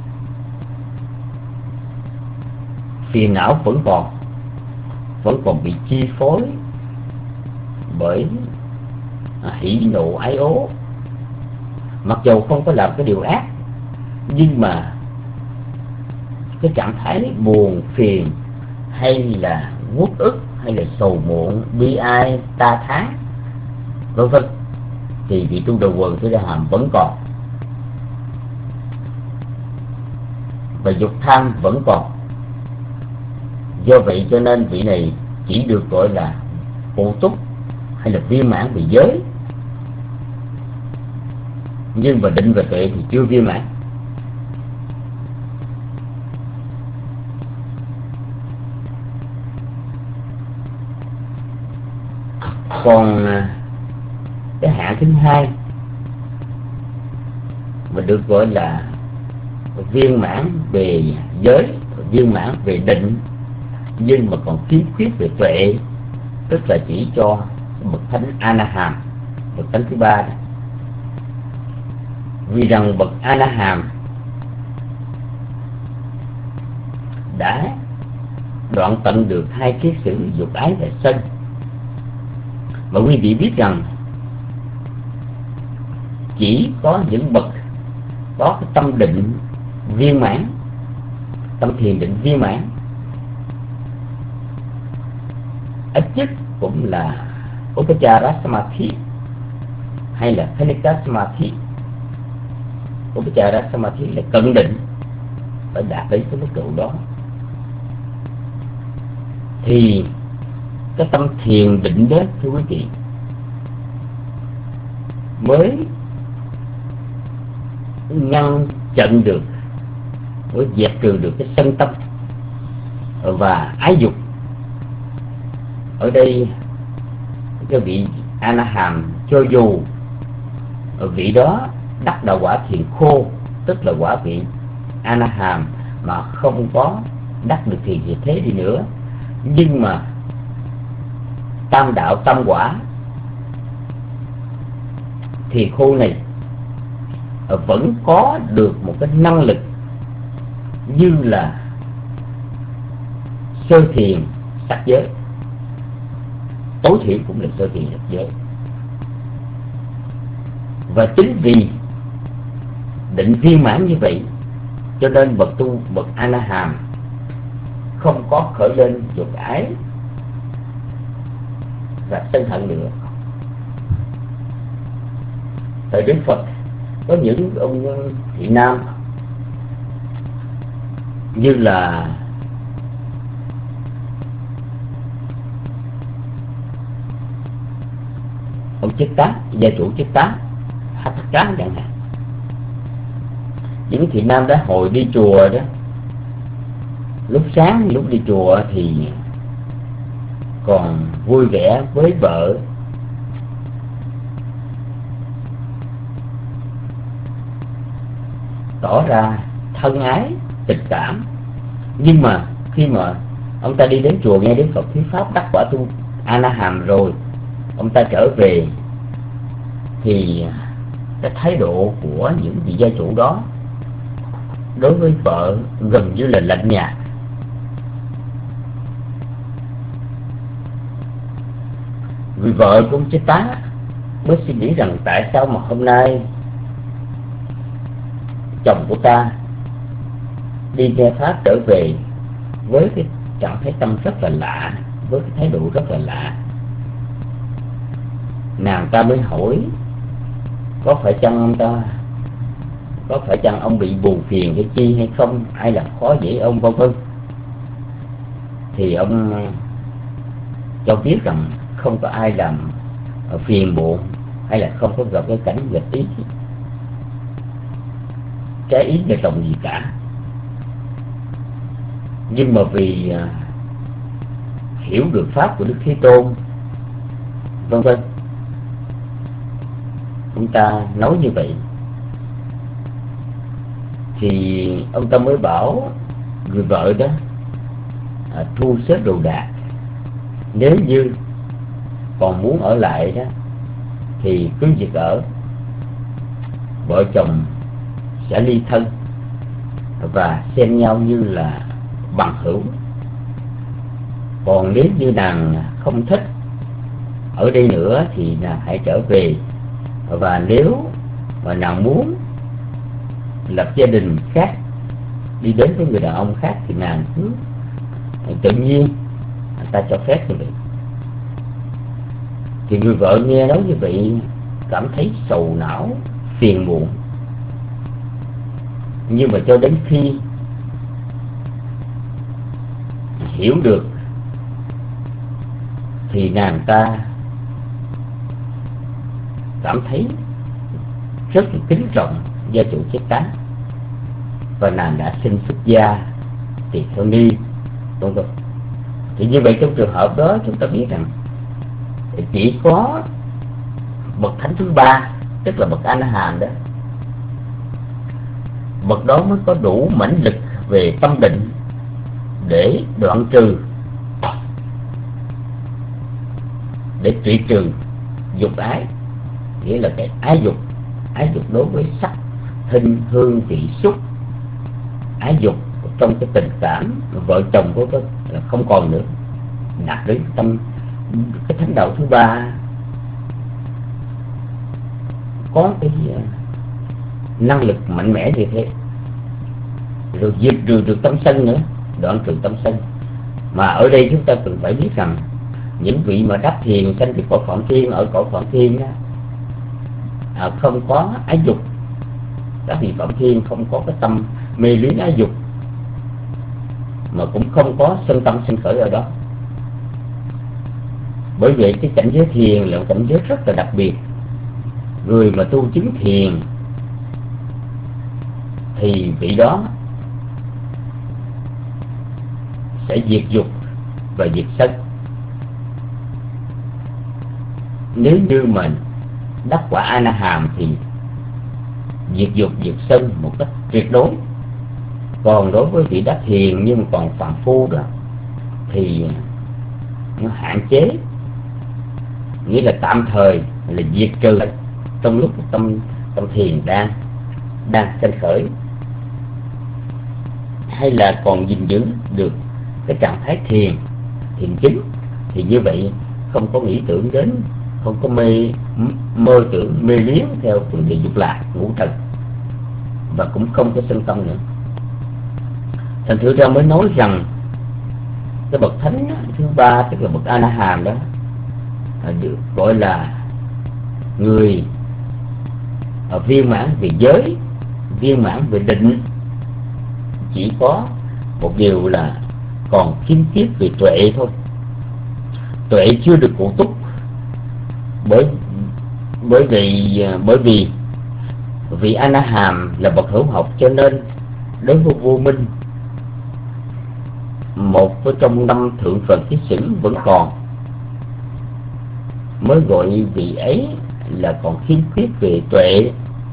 phiền não vẫn còn, vẫn còn bị chi phối bởi hỉ nộ ái ố. Mặc dầu không có làm cái điều ác, nhưng mà cái trạng thái buồn phiền hay là uất ức hay là sầu muộn, bi ai, ta thán, vân vân, thì vị Tu Đà Quần, Tư Đà Hàm vẫn còn, và dục tham vẫn còn. Do vậy cho nên vị này chỉ được gọi là phụ túc hay là viên mãn về giới, nhưng mà định và tuệ thì chưa viên mãn. Còn cái hạng thứ hai mà được gọi là viên mãn về giới, viên mãn về định, nhưng mà còn khiếm khuyết về tuệ, tức là chỉ cho bậc thánh A Na Hàm, bậc thánh thứ ba đó. Vì rằng bậc A Na Hàm đã đoạn tận được hai kiết sử dục ái và sân. Mà quý vị biết rằng chỉ có những bậc có cái tâm định viên mãn, tâm thiền định viên mãn, ít nhất cũng là Upachara Samadhi hay là Khanika Samadhi. Upachara Samadhi là cận định, phải đạt đến cái mức độ đó thì cái tâm thiền định đó, thưa quý vị, mới ngăn chặn được, mới dẹp trừ được cái sân tâm và ái dục. Ở đây cái vị A Na Hàm, cho dù vị đó đắc đạo quả thiền khô, tức là quả vị A Na Hàm mà không có đắc được thiền gì thế đi nữa, nhưng mà tam đạo tam quả thiền khô này vẫn có được một cái năng lực như là sơ thiền sắc giới, tối thiểu cũng là sơ thiền sắc giới. Và chính vì định viên mãn như vậy cho nên bậc tu, bậc A Na Hàm không có khởi lên dục ái và sân hận nữa. Thời Đức Phật có những ông thị nam như là ông Chiết Tá, gia chủ Chiết Tá, Hát Thắc Cá chẳng hạn. Những thị nam đó hồi đi chùa đó, lúc sáng lúc đi chùa thì còn vui vẻ với vợ, tỏ ra thân ái, tình cảm. Nhưng mà khi mà ông ta đi đến chùa nghe Đức Phật thuyết pháp đắc quả tu A Na Hàm rồi, ông ta trở về thì cái thái độ của những vị gia chủ đó đối với vợ gần như là lạnh nhạt. Vì vợ của ông Chiết Tá mới suy nghĩ rằng tại sao mà hôm nay chồng của ta đi nghe pháp trở về với cái trạng thái tâm rất là lạ, với cái thái độ rất là lạ. Nàng ta mới hỏi có phải chăng ông ta, có phải chăng ông bị buồn phiền cái chi hay không, ai làm khó dễ ông, vân vân. Thì ông cho biết rằng không có ai làm phiền muộn hay là không có gặp cái cảnh nghịch ý, trái ý về lòng gì cả. Nhưng mà vì hiểu được pháp của Đức Thế Tôn, vân vân. Chúng ta nói như vậy thì ông ta mới bảo người vợ đó à, thu xếp đồ đạc. Nếu như còn muốn ở lại đó thì cứ việc ở, vợ chồng sẽ ly thân và xem nhau như là bằng hữu. Còn nếu như nàng không thích ở đây nữa thì nàng hãy trở về. Và nếu mà nàng muốn lập gia đình khác, đi đến với người đàn ông khác, thì nàng cứ tự nhiên người ta cho phép như vậy. Thì người vợ nghe nói như vậy cảm thấy sầu não, phiền muộn. Nhưng mà cho đến khi hiểu được thì nàng ta cảm thấy rất là kính trọng gia chủ Chết Cá, và nàng đã xin xuất gia tỳ kheo ni, đúng không? Thì như vậy trong trường hợp đó chúng ta biết rằng chỉ có bậc thánh thứ ba, tức là bậc A La Hán đó, bậc đó mới có đủ mãnh lực về tâm định để đoạn trừ, để trị trừ dục ái, nghĩa là cái ái dục, ái dục đối với sắc, thinh, hương, vị, xúc, ái dục trong cái tình cảm vợ chồng của tôi là không còn nữa. Đạt đến tâm cái thánh đạo thứ ba có cái năng lực mạnh mẽ như thế, rồi diệt trừ được tâm sân nữa, đoạn trừ tâm sân. Mà ở đây chúng ta cần phải biết rằng những vị mà đắc thiền sanh về cõi Phạm Thiên, ở cõi Phạm Thiên đó, à, không có ái dục. Các vị Phạm Thiên không có cái tâm mê luyến ái dục, mà cũng không có sân tâm sinh khởi ở đó. Bởi vậy cái cảnh giới thiền là một cảnh giới rất là đặc biệt. Người mà tu chứng thiền thì vị đó sẽ diệt dục và diệt sân. Nếu như mình đắc quả A La Hàm thì diệt dục diệt sân một cách tuyệt đối. Còn đối với vị đắc thiền nhưng còn phàm phu đó thì nó hạn chế, nghĩa là tạm thời là diệt trừ trong lúc tâm tâm thiền đang đang sanh khởi, hay là còn gìn giữ được cái trạng thái thiền thiền chính. Thì như vậy không có nghĩ tưởng đến, không có mê mơ tưởng mê luyến theo phương diện dục lạc ngũ trần, và cũng không có sân tâm nữa. Thành thử ra mới nói rằng cái bậc thánh thứ ba, tức là bậc A La Hán đó, được gọi là người viên mãn về giới, viên mãn về định. Chỉ có một điều là còn khiếm khuyết về tuệ thôi. Tuệ chưa được cụ túc, bởi bởi vì bởi vì vị A La Hán là bậc hữu học, cho nên đối với vô minh, một trong năm thượng Phật kiết sử vẫn còn, mới gọi vị ấy là còn khiếm khuyết về tuệ.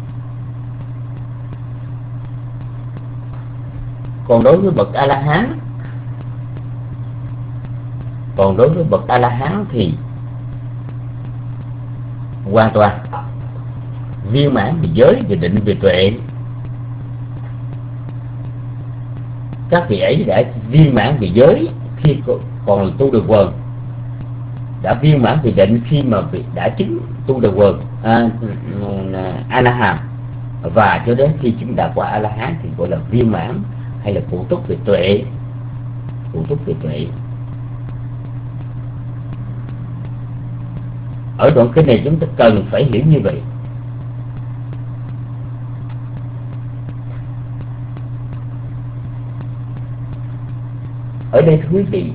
Còn đối với bậc A La Hán, còn đối với bậc A La Hán thì hoàn toàn viên mãn về giới, về định, về tuệ. Các vị ấy đã viên mãn về giới khi còn tu được quần, đã viên mãn về định khi mà vị đã chứng tu được quần a, a la hán, và cho đến khi chứng đạt quả A La Hán thì gọi là viên mãn hay là cụ túc về tuệ. Cụ túc về tuệ. Ở đoạn kinh này chúng ta cần phải hiểu như vậy. Ở đây thưa quý vị,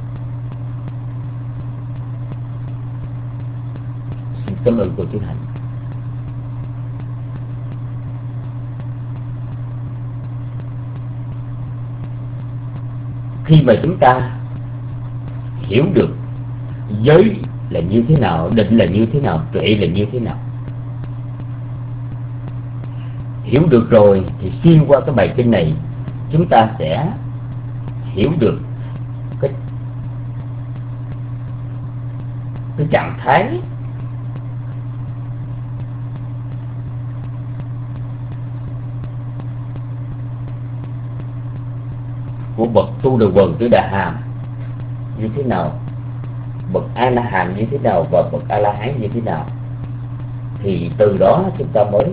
xin cảm ơn cô Chú Hạnh. Khi mà chúng ta hiểu được giới là như thế nào, định là như thế nào, tuệ là như thế nào. Hiểu được rồi thì xuyên qua cái bài kinh này chúng ta sẽ hiểu được cái, cái trạng thái của bậc tu đà quần tứ đà hàm như thế nào, bậc a la hàm như thế nào và bậc a la hán như thế nào. Thì từ đó chúng ta mới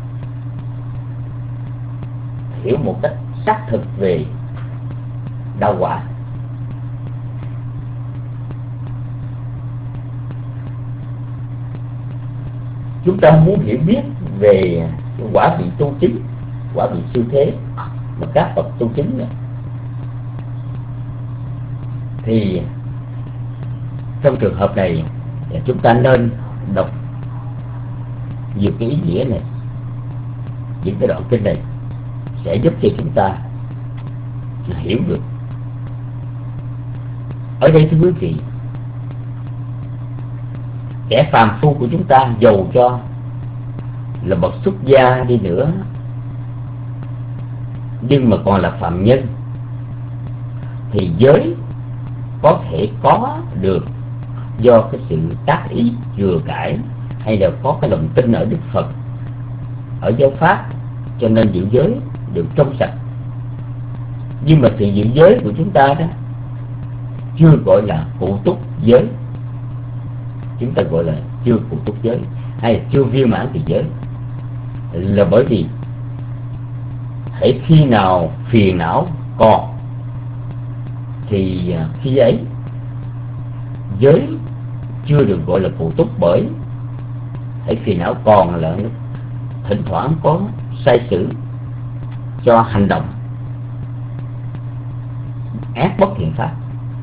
hiểu một cách xác thực về đạo quả. Chúng ta muốn hiểu biết về quả vị tu chính, quả vị siêu thế mà các bậc tu chính này, thì trong trường hợp này chúng ta nên đọc nhiều cái ý nghĩa này, những cái đoạn kinh này sẽ giúp cho chúng ta hiểu được. Ở đây thưa quý vị, kẻ phàm phu của chúng ta dầu cho là bậc xuất gia đi nữa, nhưng mà còn là phạm nhân, thì giới có thể có được do cái sự tác ý chừa cãi, hay là có cái lòng tin ở Đức Phật, ở giáo pháp, cho nên giữ giới được trong sạch. Nhưng mà sự giữ giới của chúng ta đó chưa gọi là cụ túc giới, chúng ta gọi là chưa cụ túc giới, hay là chưa viên mãn về giới, là bởi vì hễ khi nào phiền não còn thì khi ấy giới chưa được gọi là cụ túc, bởi hễ phiền não còn là thỉnh thoảng có sai sử cho hành động ác bất thiện pháp.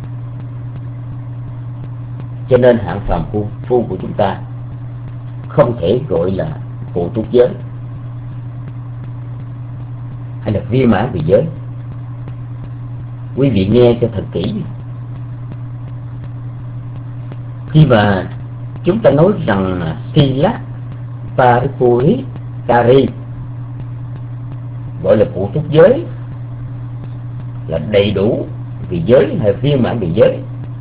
Cho nên hạng phàm phu, phu của chúng ta không thể gọi là cụ túc giới hay là viên mãn về giới. Quý vị nghe cho thật kỹ. Khi mà chúng ta nói rằng Sila Paripurikari gọi là cụ túc giới, là đầy đủ về giới hay viên mãn về giới.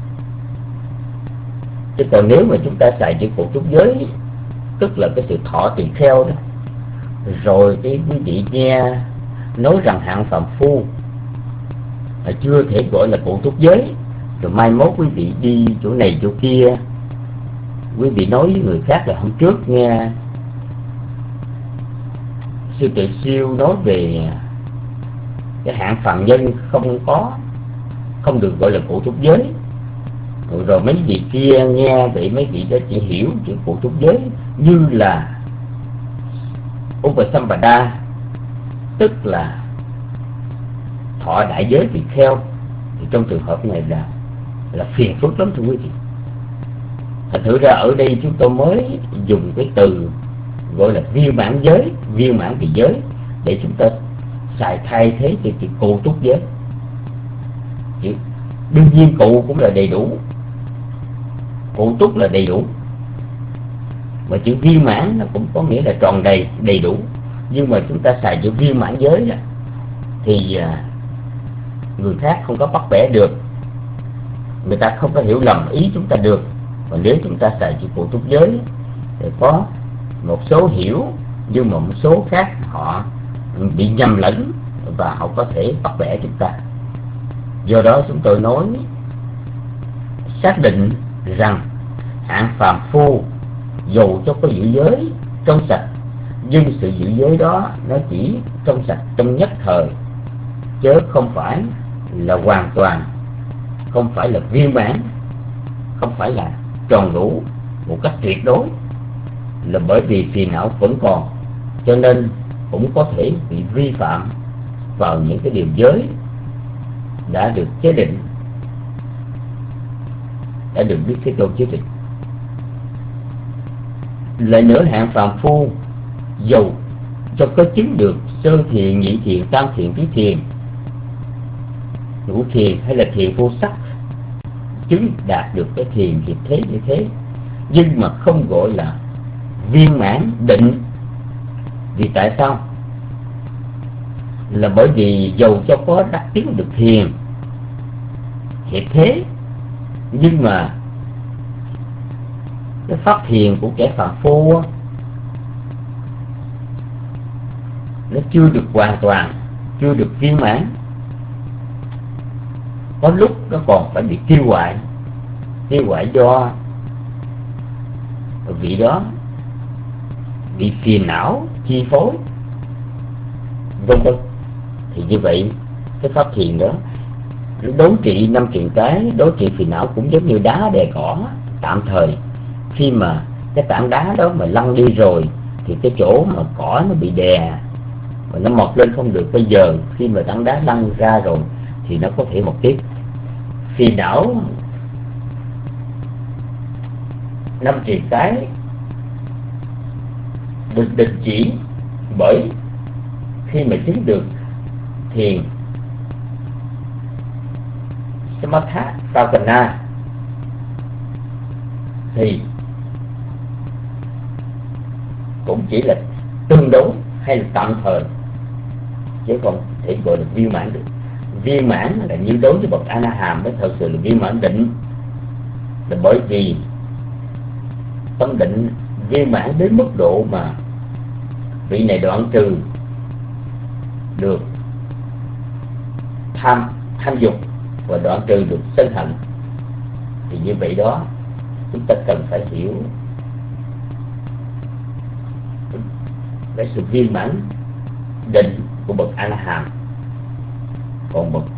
Chứ còn nếu mà chúng ta xài chữ cụ túc giới, tức là cái sự thọ tỳ kheo đó, rồi cái quý vị nghe nói rằng hạng phàm phu là chưa thể gọi là cụ túc giới, rồi mai mốt quý vị đi chỗ này chỗ kia, quý vị nói với người khác là hôm trước nghe sư Tuệ Siêu nói về cái hạng phàm nhân không có không được gọi là cụ túc giới, rồi, rồi mấy vị kia nghe vậy mấy vị đó chỉ hiểu chữ cụ túc giới như là Upasampada, tức là thọ đại giới tỳ kheo. Thì trong trường hợp này là là phiền phức lắm thưa quý vị. Thành thử ra ở đây chúng tôi mới dùng cái từ gọi là viên mãn giới, viên mãn về giới, để chúng ta xài thay thế cho chữ cụ túc giới. Chữ đương nhiên cụ cũng là đầy đủ, cụ túc là đầy đủ, mà chữ viên mãn nó cũng có nghĩa là tròn đầy, đầy đủ. Nhưng mà chúng ta xài chữ viên mãn giới đó, thì người khác không có bắt bẻ được, người ta không có hiểu lầm ý chúng ta được. Còn nếu chúng ta xài chữ cụ túc giới thì có một số hiểu, nhưng mà một số khác họ bị nhầm lẫn và họ có thể bắt bẻ chúng ta. Do đó chúng tôi nói xác định rằng hạng phàm phu dù cho có giữ giới trong sạch, nhưng sự giữ giới đó nó chỉ trong sạch trong nhất thời, chứ không phải là hoàn toàn, không phải là viên mãn, không phải là tròn đủ một cách tuyệt đối. Là bởi vì phiền não vẫn còn, cho nên cũng có thể bị vi phạm vào những cái điều giới đã được chế định, đã được Đức Thế Tôn chế định. Lại nữa, hạng phàm phu dầu cho có chứng được sơ thiền, nhị thiền, tam thiền, tứ thiền, ngũ thiền hay là thiền vô sắc, chứng đạt được cái thiền hiệp thế như thế, nhưng mà không gọi là viên mãn định. Vì tại sao? Là bởi vì dầu cho có đắc tiến được thiền hiệp thế, nhưng mà cái pháp thiền của kẻ phàm phu nó chưa được hoàn toàn, chưa được viên mãn. Có lúc nó còn phải bị tiêu hoại. Tiêu hoại do vị đó bị phiền não chi phối, vân vân. Thì như vậy cái pháp thiền đó đối trị năm kiện cái, đối trị phiền não cũng giống như đá đè cỏ tạm thời. Khi mà cái tảng đá đó mà lăn đi rồi thì cái chỗ mà cỏ nó bị đè và nó mọc lên không được. Bây giờ khi mà tảng đá lăn ra rồi thì nó có thể mọc tiếp. Phiền não năm triền cái được định chỉ bởi khi mà chứng được thiền Samatha Pravana thì cũng chỉ là tương đối hay là tạm thời, chứ không thể gọi là viên mãn được. Viên mãn là như đối với bậc A-la-hàm mới thật sự là viên mãn định, là bởi vì tâm định viên mãn đến mức độ mà vị này đoạn trừ được tham tham dục và đoạn trừ được sân hận. Thì như vậy đó chúng ta cần phải hiểu cái sự viên mãn định của bậc A-la-hàm. Còn bậc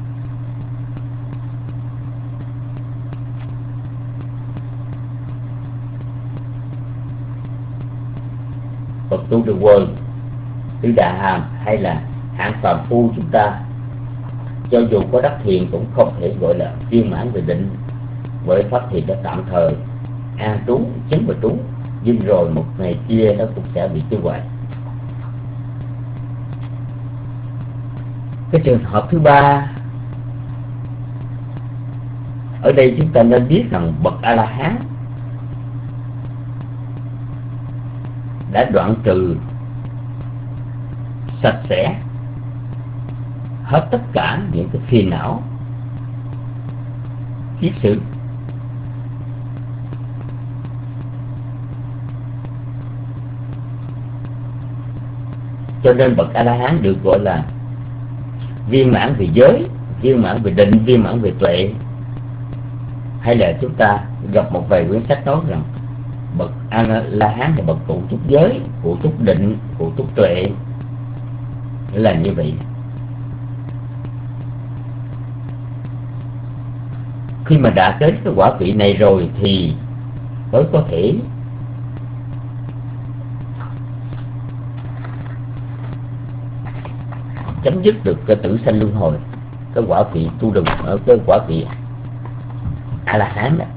bậc tu đường quần, tứ đà hàm hay là hạng phàm phu, chúng ta cho dù có đắc thiền cũng không thể gọi là viên mãn về định, bởi pháp thiền đã tạm thời an trú, chứng và trú, nhưng rồi một ngày kia nó cũng sẽ bị tiêu hoại. Cái trường hợp thứ ba ở đây chúng ta nên biết rằng bậc A-la-hán đã đoạn trừ sạch sẽ hết tất cả những cái phiền não kiết sử. Cho nên bậc A-la-hán được gọi là viên mãn về giới, viên mãn về định, viên mãn về tuệ. Hay là chúng ta gặp một vài quyển sách nói rằng bậc A-la-hán là bậc cụ túc giới, cụ túc định, cụ túc tuệ, là như vậy. Khi mà đã đến cái quả vị này rồi thì mới có thể chấm dứt được cái tử sanh luân hồi, cái quả vị tu đừng ở cái quả vị A-la-hán đó.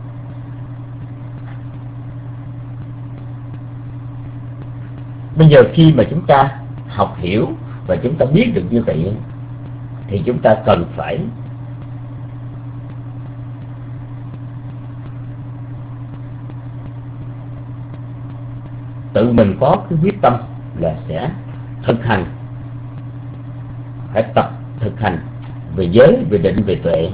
Bây giờ khi mà chúng ta học hiểu và chúng ta biết được như vậy thì chúng ta cần phải tự mình có cái quyết tâm là sẽ thực hành, phải tập thực hành về giới, về định, về tuệ,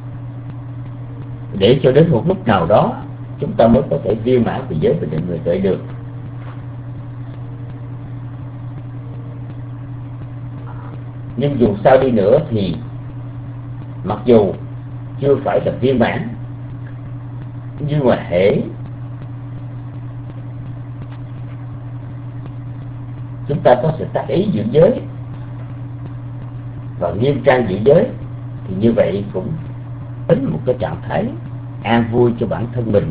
để cho đến một lúc nào đó chúng ta mới có thể viên mãn về giới, về định, về tuệ được. Nhưng dù sao đi nữa thì mặc dù chưa phải là viên mãn, nhưng mà hễ chúng ta có sự tác ý giữ giới và nghiêm trang giữ giới thì như vậy cũng tính một cái trạng thái an vui cho bản thân mình.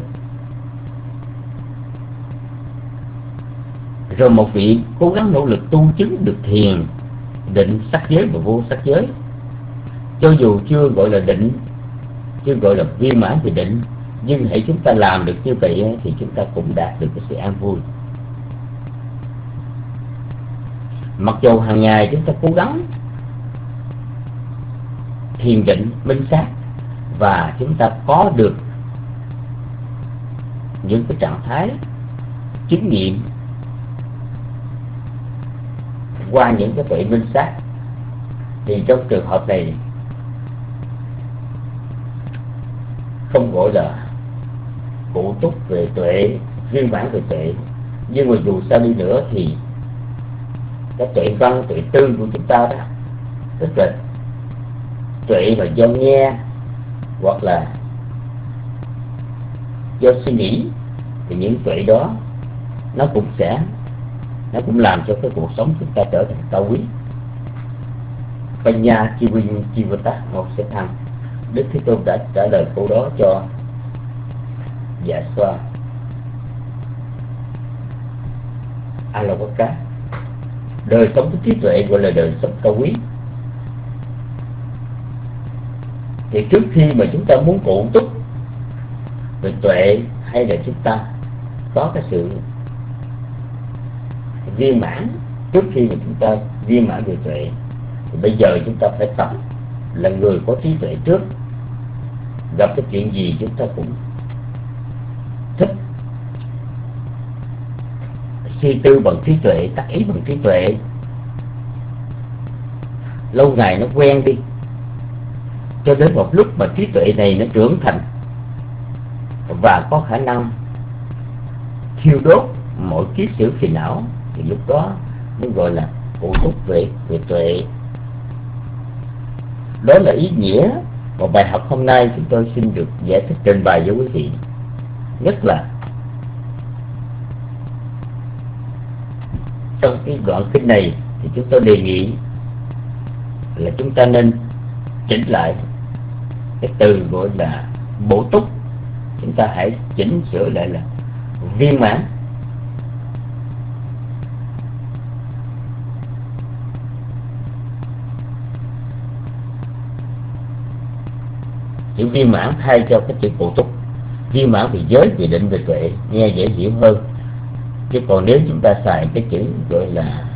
Rồi một vị cố gắng nỗ lực tu chứng được thiền, định, sắc giới và vô sắc giới, cho dù chưa gọi là định, chưa gọi là viên mãn về định, nhưng hãy chúng ta làm được như vậy thì chúng ta cũng đạt được cái sự an vui. Mặc dù hàng ngày chúng ta cố gắng thiền định, minh sát, và chúng ta có được những cái trạng thái chứng nghiệm qua những cái tuệ minh sát, thì trong trường hợp này không gọi là cụ túc về tuệ, viên mãn về tuệ, nhưng mà dù sao đi nữa thì cái tuệ văn, tuệ tư của chúng ta đó, tức là tuệ mà do nghe hoặc là do suy nghĩ, thì những tuệ đó nó cũng sẽ nó cũng làm cho cái cuộc sống chúng ta trở thành cao quý. Panya Chiwin Chivata một sẽ thăng. Đức Thế Tôn đã trả lời câu đó cho Dạ Xoa Alawaka. Đời sống của trí tuệ gọi là đời sống cao quý. Thì trước khi mà chúng ta muốn cụ túc về tuệ, hay là chúng ta có cái sự viên mãn, trước khi mà chúng ta viên mãn về tuệ, thì bây giờ chúng ta phải tập là người có trí tuệ trước. Gặp cái chuyện gì chúng ta cũng thích suy tư bằng trí tuệ, tác ý bằng trí tuệ. Lâu ngày nó quen đi, cho đến một lúc mà trí tuệ này nó trưởng thành và có khả năng thiêu đốt mọi kiết sử phiền não, thì lúc đó mới gọi là cụ túc về về tuệ. Đó là ý nghĩa một bài học hôm nay chúng tôi xin được giải thích trình bày với quý vị. Nhất là trong cái đoạn kinh này thì chúng tôi đề nghị là chúng ta nên chỉnh lại cái từ gọi là bổ túc, chúng ta hãy chỉnh sửa lại là viên mãn. Chữ viên mãn thay cho cái chữ bổ túc. Viên mãn vì giới, vì định, về tuệ, nghe dễ hiểu hơn. Chứ còn nếu chúng ta xài cái chữ gọi là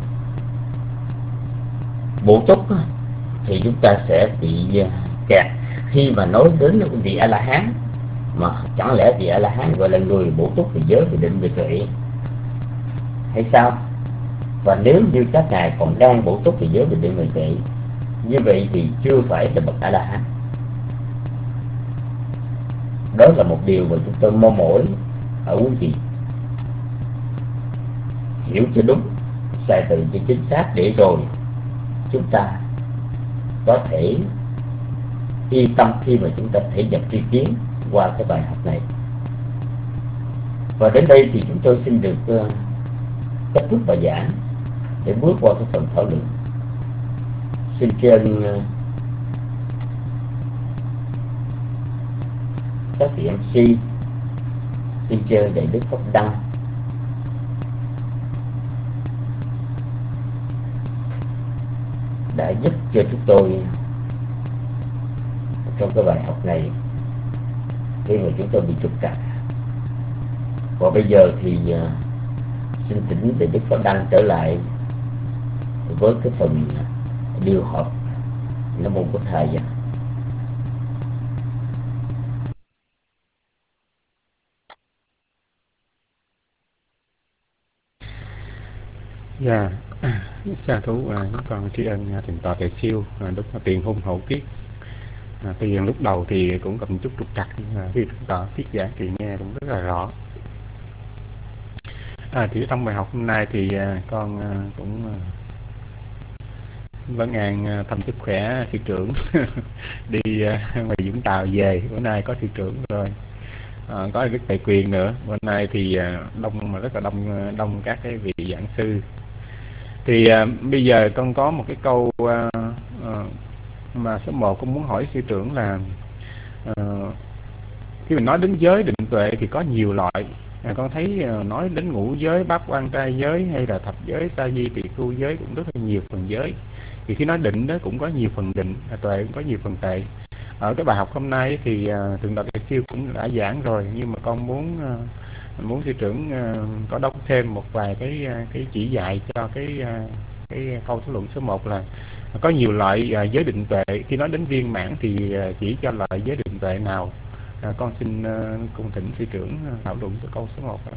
bổ túc thì chúng ta sẽ bị kẹt khi mà nói đến vị A La Hán, mà chẳng lẽ vị A La Hán gọi là người bổ túc về giới, về định, về tuệ hay sao? Và nếu như các ngài còn đang bổ túc về giới, về định, về tuệ, như vậy thì chưa phải là bậc A La Hán. Đó là một điều mà chúng tôi mong mỏi ở quý vị hiểu cho đúng, xài từ cho chính xác, để rồi chúng ta có thể yên tâm khi mà chúng ta thể nhập tri kiến qua cái bài học này. Và đến đây thì chúng tôi xin được uh, kết thúc bài giảng để bước qua cái phần thảo luận. Xin trên uh, các vị em xê, xin chơi Đại Đức Pháp Đăng, đã giúp cho chúng tôi trong cái bài học này khi mà chúng tôi bị trục trặc. Và bây giờ thì uh, xin thỉnh Đại Đức Pháp Đăng trở lại với cái phần điều họp Nam Mô Bổn Thầy. Dạ, sa thú à, con tri ân à, thỉnh tọa Tề Siêu, à, lúc tiền hôn hậu tiết. À, tuy nhiên lúc đầu thì cũng gặp một chút trục trặc, nhưng mà khi thỉnh tọa thuyết giảng thì nghe cũng rất là rõ. À, thì trong bài học hôm nay thì à, con à, cũng à, vấn an à, thăm sức khỏe sư trưởng đi à, ngoài Vũng Tàu về, bữa nay có sư trưởng rồi. À, có Đức Tề Quyền nữa. Bữa nay thì à, đông mà rất là đông đông các cái vị giảng sư. Thì à, bây giờ con có một cái câu à, à, mà số một con muốn hỏi sư trưởng là à, khi mình nói đến giới định tuệ thì có nhiều loại. À, con thấy à, nói đến ngũ giới, bát quan trai giới hay là thập giới, sa di, tỳ khu giới cũng rất là nhiều phần giới. Thì khi nói định đó cũng có nhiều phần định, à, tuệ cũng có nhiều phần tuệ. Ở cái bài học hôm nay thì uh, Thượng tọa Tề Siêu cũng đã giảng rồi, nhưng mà con muốn uh, muốn sư trưởng uh, có đóng thêm một vài cái uh, cái chỉ dạy cho cái uh, cái cái câu thảo luận số một là có nhiều loại à, giới định tuệ. Khi nói đến viên mãn thì à, chỉ cho loại giới định tuệ nào? À, con xin uh, cung thỉnh sư trưởng thảo luận cái câu số một.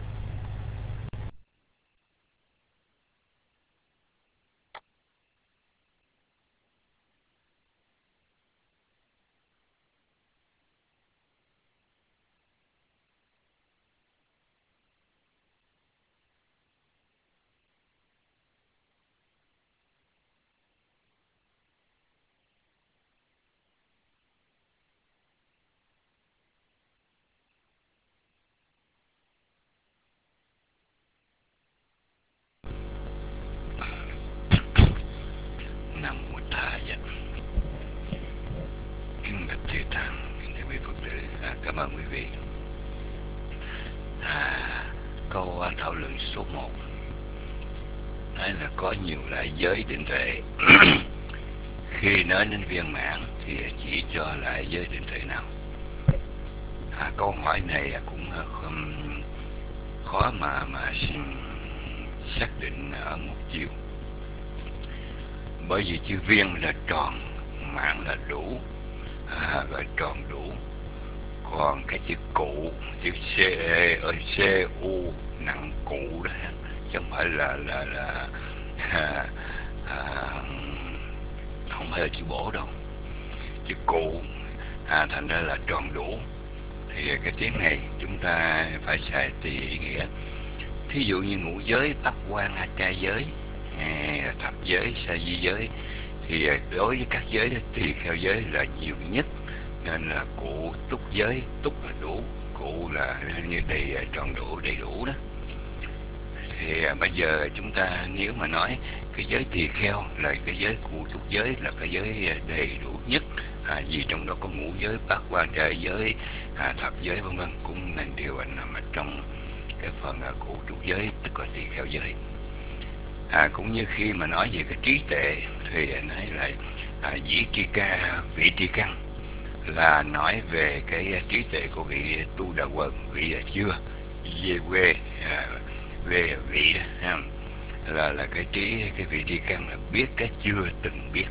Nam mô Tha Dạ. Kính bạch Thầy Tăng, kính thưa quý Phật tử, à, cảm ơn quý vị. À, câu à, thảo luận số một nói là có nhiều loại giới định tuệ. Khi nói đến viên mãn thì chỉ cho lại giới định tuệ nào? À, câu hỏi này cũng không khó mà mà xác định ở một chiều. Bởi vì chữ viên là tròn, mãn là đủ, à, gọi tròn đủ. Còn cái chữ cụ, chữ C, C U nặng cụ đó, chứ không phải là là là à, à, không phải là chữ bổ đâu. Chữ cụ à, thành ra là tròn đủ. Thì cái tiếng này chúng ta phải xài tùy ý nghĩa. Thí dụ như ngũ giới, bát quan, trai giới, à, thập giới, sa di giới, thì đối với các giới tỳ kheo giới là nhiều nhất, nên là cụ túc giới, túc là đủ, cụ là như đầy tròn đủ, đầy đủ đó. Thì à, bây giờ chúng ta nếu mà nói cái giới tỳ kheo là cái giới cụ túc giới, là cái giới đầy đủ nhất, à, vì trong đó có ngũ giới, bát quan, trai giới, à, thập giới vân vân, cũng nên đều nằm ở trong cái phần à, cụ túc giới, tức là tỳ kheo giới. À, cũng như khi mà nói về cái trí tuệ thì nói là à, dĩ tri ca vị tri căn, là nói về cái trí tuệ của vị tu đà quần, vị chưa về quê, à, về vị đó, là là cái trí cái vị tri căn là biết cái chưa từng biết.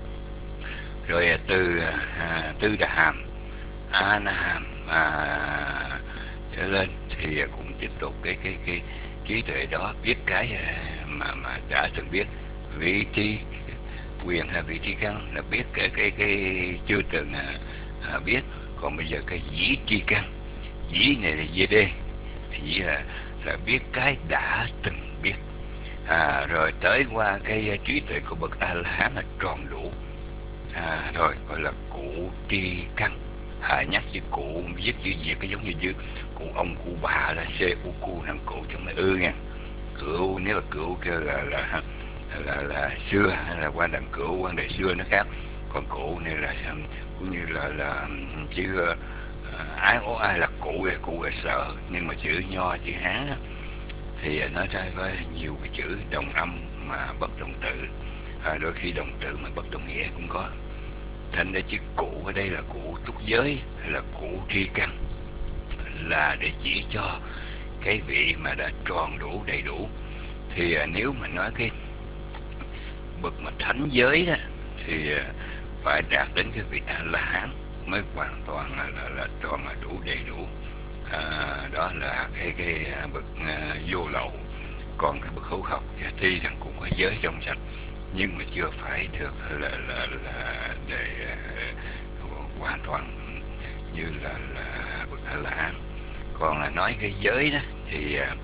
Rồi từ à, tư đà hàm, a na hàm à, trở lên thì cũng tiếp tục cái cái cái trí tuệ đó, biết cái mà mà đã từng biết. Vị tri quyền hay vị tri căn là biết cái cái cái chưa từng à, biết. Còn bây giờ cái dĩ tri căn, dĩ này là dê đê, dĩ là là biết cái đã từng biết. À, rồi tới qua cái trí tuệ của bậc A La Hán là tròn đủ. À, rồi gọi là cụ tri căn. À, nhắc chữ cụ viết chữ Việt cái giống như chữ cụ ông cụ bà là c u cu nặng cụ trong này ư nha. Cựu nếu là cựu kêu là là là, là, là xưa, hay là quan đàn cựu, quan đại xưa nó khác. Còn cụ này là cũng như là là chữ uh, ái ố ai là cụ là cụ là sợ, nhưng mà chữ nho chữ hán đó, thì nó ra có nhiều cái chữ đồng âm mà bất đồng tự, à, đôi khi đồng tự mà bất đồng nghĩa cũng có. Thành ra chữ cụ ở đây là cụ túc giới hay là cụ tri căn, là để chỉ cho cái vị mà đã tròn đủ đầy đủ. Thì à, nếu mà nói cái bậc mà thánh giới đó thì à, phải đạt đến cái vị A La Hán mới hoàn toàn là, là, là tròn là đủ đầy đủ. À, đó là cái cái bậc à, vô lậu. Còn cái bậc hữu học tuy rằng cũng có giới trong sạch, nhưng mà chưa phải được là là là để uh, hoàn toàn như là là bậc A La Hán. Còn là nói cái giới đó thì uh,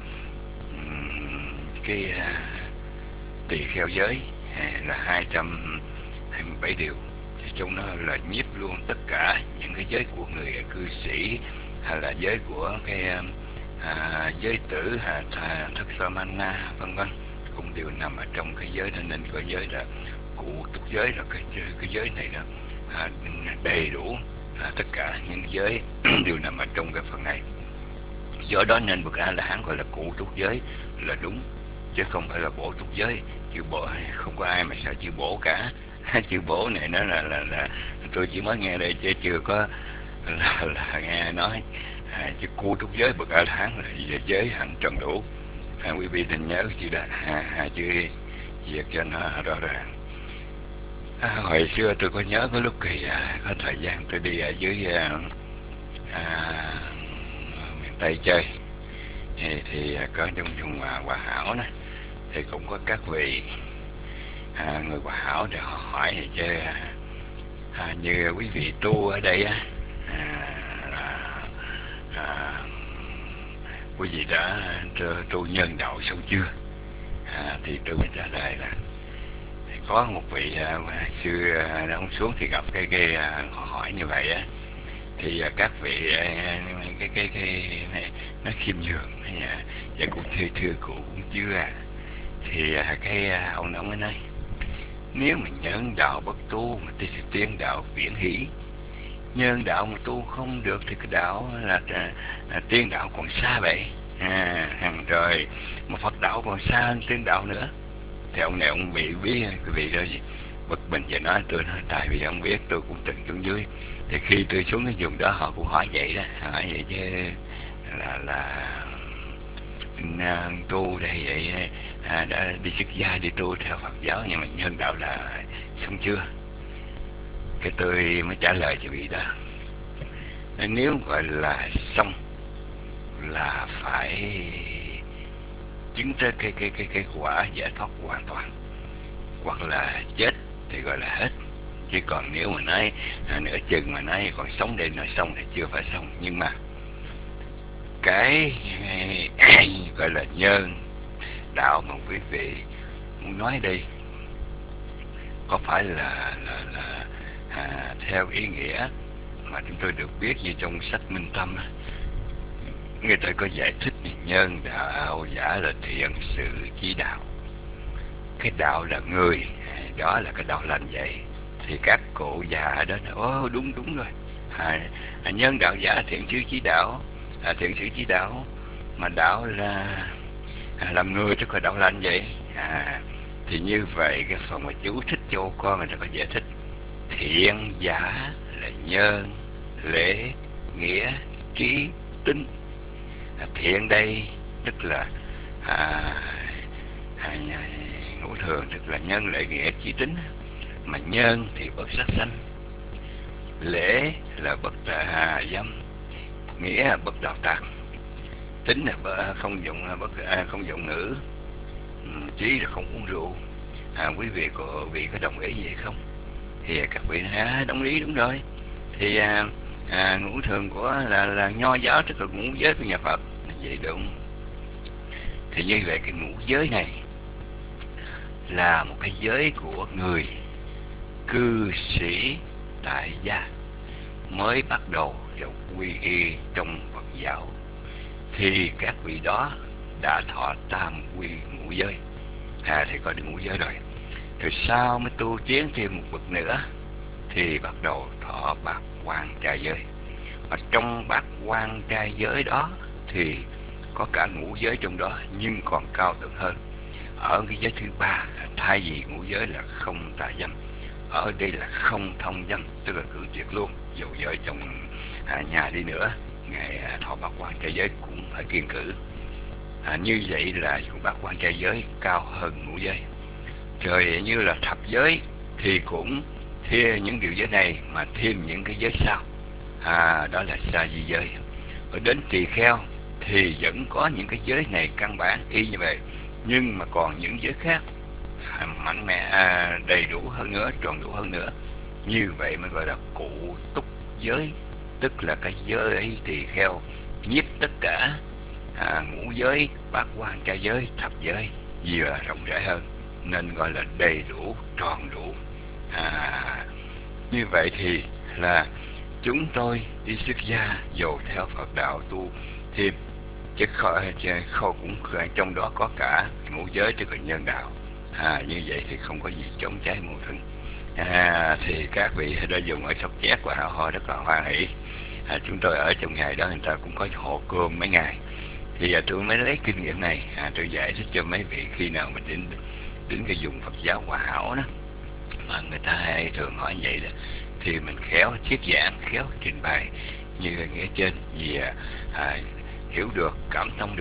cái uh, tỳ kheo giới uh, là hai trăm hai mươi bảy điều, thì trong đó là nhiếp luôn tất cả những cái giới của người cư sĩ, hay là giới của cái à, giới tử, hà thà thất samana vân vân, cũng đều nằm ở trong cái giới đó. Nên có giới là cụ túc giới, là cái cái giới này là à, đầy đủ, à, tất cả những giới đều nằm ở trong cái phần này. Do đó nên bậc A La Hán gọi là cụ túc giới là đúng, chứ không phải là bổ túc giới. Chữ bổ không có ai mà sợ chữ bổ cả. Chữ bổ này nó là là là tôi chỉ mới nghe đây chứ chưa có là, là nghe nói. À, chữ cụ túc giới bậc A La Hán là giới hạnh tròn đủ. À, quý vị nên nhớ chữ đó, à, à, chữ việc cho nó rõ ràng. À, hồi xưa tôi có nhớ có lúc kỳ à, có thời gian tôi đi ở dưới à, à, miền Tây chơi, thì, thì có trong vùng à, Hòa Hảo đó, thì cũng có các vị à, người Hòa Hảo để họ hỏi thì chứ à, như quý vị tu ở đây á, à, à, à, quý vị đã tu nhân đạo xong chưa? À, thì tôi mới trả lời là có một vị uh, sư uh, ông xuống thì gặp cái cái uh, họ hỏi như vậy á, thì uh, các vị uh, cái cái cái này nó khiêm nhường, và cũng thưa thưa cụ cũng chưa à. Thì uh, cái uh, ông đó mới nói, nếu mà nhân đạo bất tu mà thì tiên đạo viễn hỷ, nhân đạo mà tu không được thì cái đạo là, là, là tiên đạo còn xa vậy. À, rồi mà Phật đạo còn xa hơn tiên đạo nữa. Thì ông này ông bị biết cái vị đó gì bất bình và nói tôi nói, tại vì ông biết tôi cũng từng xuống dưới, thì khi tôi xuống cái vùng đó họ cũng hỏi vậy đó, hỏi vậy chứ là là à, tu đây vậy à, đã đi xuất gia đi tu theo Phật giáo nhưng mà nhân đạo là xong chưa? Cái tôi mới trả lời cho vị đó, nếu gọi là xong là phải chứng tới cái cái cái cái quả giải thoát hoàn toàn, hoặc là chết thì gọi là hết. Chứ còn nếu mà nói à, nửa chừng mà nói còn sống để nói xong thì chưa phải xong. Nhưng mà cái gọi là nhân đạo mà quý vị muốn nói đây có phải là là là à, theo ý nghĩa mà chúng tôi được biết như trong sách Minh Tâm á, người ta có giải thích nhân đạo giả là thiện sự chí đạo. Cái đạo là người, đó là cái đạo lành vậy. Thì các cụ già đó, ô đúng đúng rồi, à, nhân đạo giả thiện sự chí đạo, à, thiện sự chí đạo, mà đạo là à, làm người tức là đạo lành vậy. À, thì như vậy cái phần mà chú thích cho con người ta có giải thích, thiện giả là nhân, lễ, nghĩa, trí, tính. À, thiện đây tức là à, à, ngũ thường tức là nhân, lễ, nghĩa, trí, tính. Mà nhân thì bất sát sanh, lễ là bất tà dâm, nghĩa là bất đạo tặc, tính là không dụng bất không dụng ngữ, trí là không uống rượu. À, quý vị có vị có đồng ý vậy không? Thì các vị à, đồng ý đúng rồi. Thì à, à, ngũ thường của là là nho giáo tức là ngũ giới của nhà Phật vậy đúng. Thì như vậy cái ngũ giới này là một cái giới của người cư sĩ tại gia mới bắt đầu vào quy y trong Phật giáo, thì các vị đó đã thọ tam quy ngũ giới. À, thì có được ngũ giới rồi, rồi sau mới tu tiến thêm một bậc nữa thì bắt đầu thọ bát quan trai giới. Và trong bát quan trai giới đó thì có cả ngũ giới trong đó, nhưng còn cao thượng hơn. Ở cái giới thứ ba, thay vì ngũ giới là không tà dâm, ở đây là không thông dâm, tức là cử tuyệt luôn. Dù vợ chồng à, nhà đi nữa, ngày à, thọ bát quan trai giới cũng phải kiêng cử. À, như vậy là bát quan trai giới cao hơn ngũ giới. Rồi như là thập giới thì cũng thêm những điều giới này mà thêm những cái giới sau, à, đó là sa di giới. Ở đến tỳ kheo thì vẫn có những cái giới này căn bản y như vậy, nhưng mà còn những giới khác à, mạnh mẽ à, đầy đủ hơn nữa, tròn đủ hơn nữa. Như vậy mới gọi là cụ túc giới, tức là cái giới tỳ kheo nhiếp tất cả à, ngũ giới, bát quan trai giới, thập giới, vừa rộng rãi hơn, nên gọi là đầy đủ, tròn đủ. À, như vậy thì là chúng tôi đi xuất gia dầu theo Phật đạo tu thêm, chứ không cũng trong đó có cả ngũ giới tức là nhân đạo. À, như vậy thì không có gì chống trái mâu thuẫn. À, thì các vị đã dùng ở Sóc Chét và họ, họ rất là hoan hỷ. À, chúng tôi ở trong ngày đó người ta cũng có hộ cơm mấy ngày, thì à, tôi mới lấy kinh nghiệm này, à, tôi giải thích cho mấy vị khi nào mình đến đến cái vùng Phật giáo Hòa Hảo đó mà người ta hay thường hỏi vậy đó, thì mình khéo thuyết giảng, khéo trình bày như nghĩa trên, vì à, hiểu được, cảm thông được,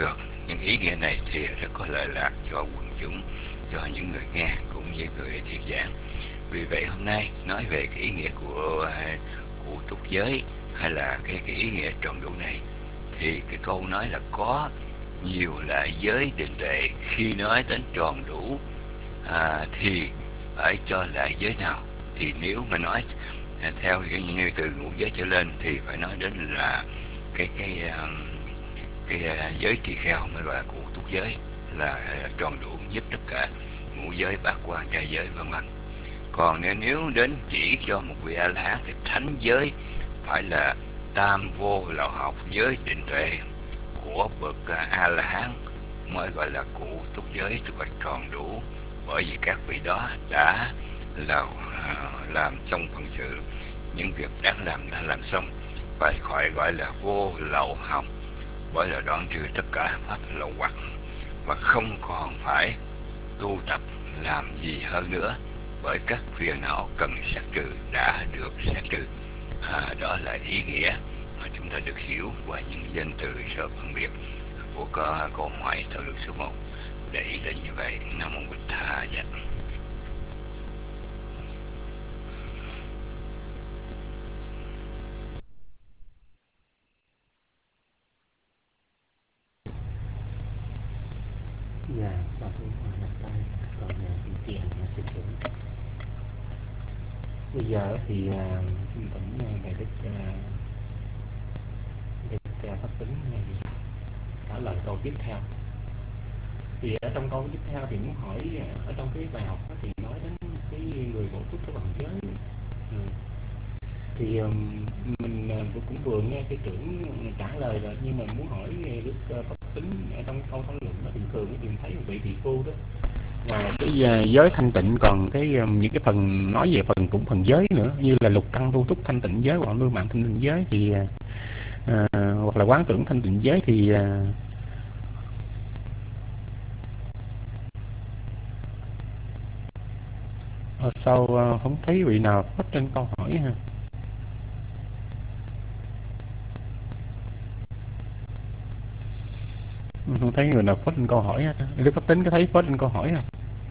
những ý nghĩa này thì rất có lợi lạc cho quần chúng, cho những người nghe cũng như người thuyết giảng. Vì vậy hôm nay nói về cái ý nghĩa của của túc giới hay là cái, cái ý nghĩa tròn đủ này, thì cái câu nói là có nhiều loại giới định tuệ, khi nói đến tròn đủ à, thì phải cho lại giới nào? Thì nếu mà nói à, theo như từ ngũ giới trở lên thì phải nói đến là cái cái cái, cái giới tỳ kheo mới gọi là cụ túc giới, là tròn đủ giúp tất cả ngũ giới, bát quan, trai giới vân vân. Còn nếu, nếu đến chỉ cho một vị A La Hán thì thánh giới phải là tam vô lậu học giới định tuệ của bậc A La Hán mới gọi là cụ túc giới, tức là tròn đủ, bởi vì các vị đó đã là làm xong phận sự, những việc đáng làm đã làm xong, phải khỏi gọi là vô lậu học, bởi là đoạn trừ tất cả pháp lậu hoặc, và không còn phải tu tập làm gì hơn nữa, bởi các phiền não cần sát trừ đã được sát trừ. À, đó là ý nghĩa mà chúng ta được hiểu qua những danh từ sở phân biệt của câu hỏi thảo luận số một. Để ý là như vậy. Nam mô Bụt Tha. Dạ. Dạ, và tôi hỏi là tay còn tiền tiền là sự trưởng. Bây giờ thì vẫn ngày đức đức pháp tính trả lời câu tiếp theo. Thì ở trong câu tiếp theo thì muốn hỏi, ở trong cái bài học đó thì nói đến cái người bổ túc cái bằng giới. Ừ. Thì um, mình uh, cũng vừa nghe cái trưởng trả lời rồi, nhưng mà muốn hỏi đức uh, pháp tính ở trong câu thảo luận đó, thì thường thì thấy một vị tỷ phu đó, ngoài cái uh, giới thanh tịnh còn cái um, những cái phần nói về phần cũng phần giới nữa, như là lục căn tu túc thanh tịnh giới hoặc lưu mạng thanh tịnh giới, thì uh, uh, hoặc là quán tưởng thanh tịnh giới, thì uh, sao uh, không thấy vị nào phát trên câu hỏi ha? Không thấy người nào phát trên câu hỏi ha? Đức pháp tính có thấy phát trên câu hỏi không?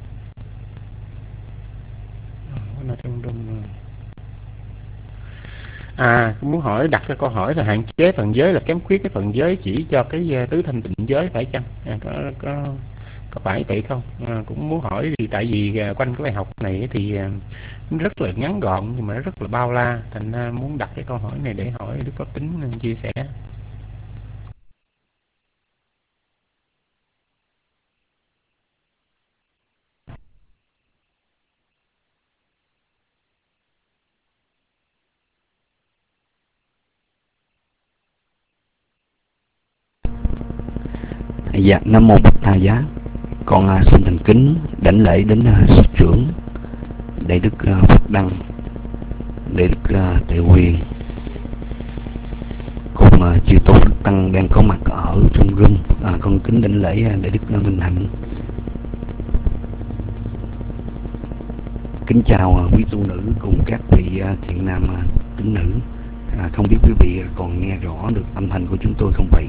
À, muốn hỏi đặt cái câu hỏi là hạn chế phần giới là kém khuyết cái phần giới chỉ cho cái tứ thanh tịnh giới phải chăng? À, có có có phải vậy không? À, cũng muốn hỏi thì tại vì quanh cái bài học này thì rất là ngắn gọn nhưng mà rất là bao la, thành ra muốn đặt cái câu hỏi này để hỏi Đức Pháp Tính chia sẻ. Dạ, Nam Mô Bụt Tha Giá. Con uh, xin thành kính đảnh lễ đến uh, sư trưởng Đại Đức uh, Phật Đăng, Đại Đức uh, Tệ Quyền, cùng uh, chư tôn đức tăng đang có mặt ở trong room. Uh, con kính đảnh lễ uh, Đại Đức uh, Minh Hạnh. Kính chào uh, quý tu nữ cùng các vị uh, thiện nam uh, tín nữ. Uh, không biết quý vị còn nghe rõ được âm thanh của chúng tôi không vậy?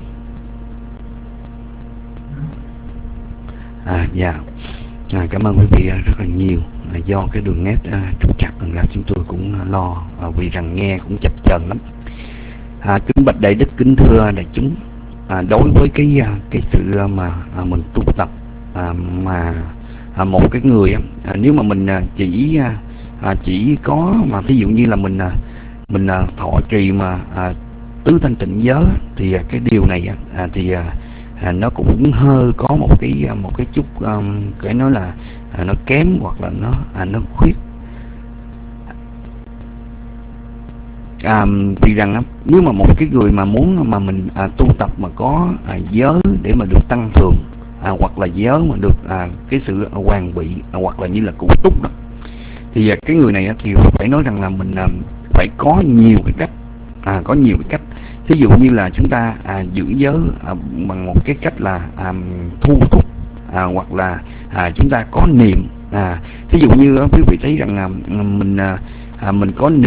À, dạ, à, cảm ơn quý vị rất là nhiều. À, do cái đường nét à, trục trặc là chúng tôi cũng à, lo à, vì rằng nghe cũng chập chờn lắm. À, kính bạch đại đức, kính thưa đại chúng, à, đối với cái cái sự mà à, mình tu tập à, mà à, một cái người à, nếu mà mình à, chỉ à, chỉ có mà ví dụ như là mình à, mình à, thọ trì mà à, tứ thanh tịnh giới thì à, cái điều này à, thì à, À, nó cũng hơi có một cái một cái chút um, cái nói là à, nó kém hoặc là nó à, nó khuyết. À, vì rằng nếu mà một cái người mà muốn mà mình à, tu tập mà có à, giới để mà được tăng thường à, hoặc là giới mà được à, cái sự à, hoàn bị à, hoặc là như là cụ túc đó, thì à, cái người này à, thì phải nói rằng là mình à, phải có nhiều cái cách, à, có nhiều cái cách. Ví dụ như là chúng ta à, giữ giới à, bằng một cái cách là à, thu thúc à, hoặc là à, chúng ta có niệm. À, ví dụ như quý vị thấy rằng à, mình à, mình có niệm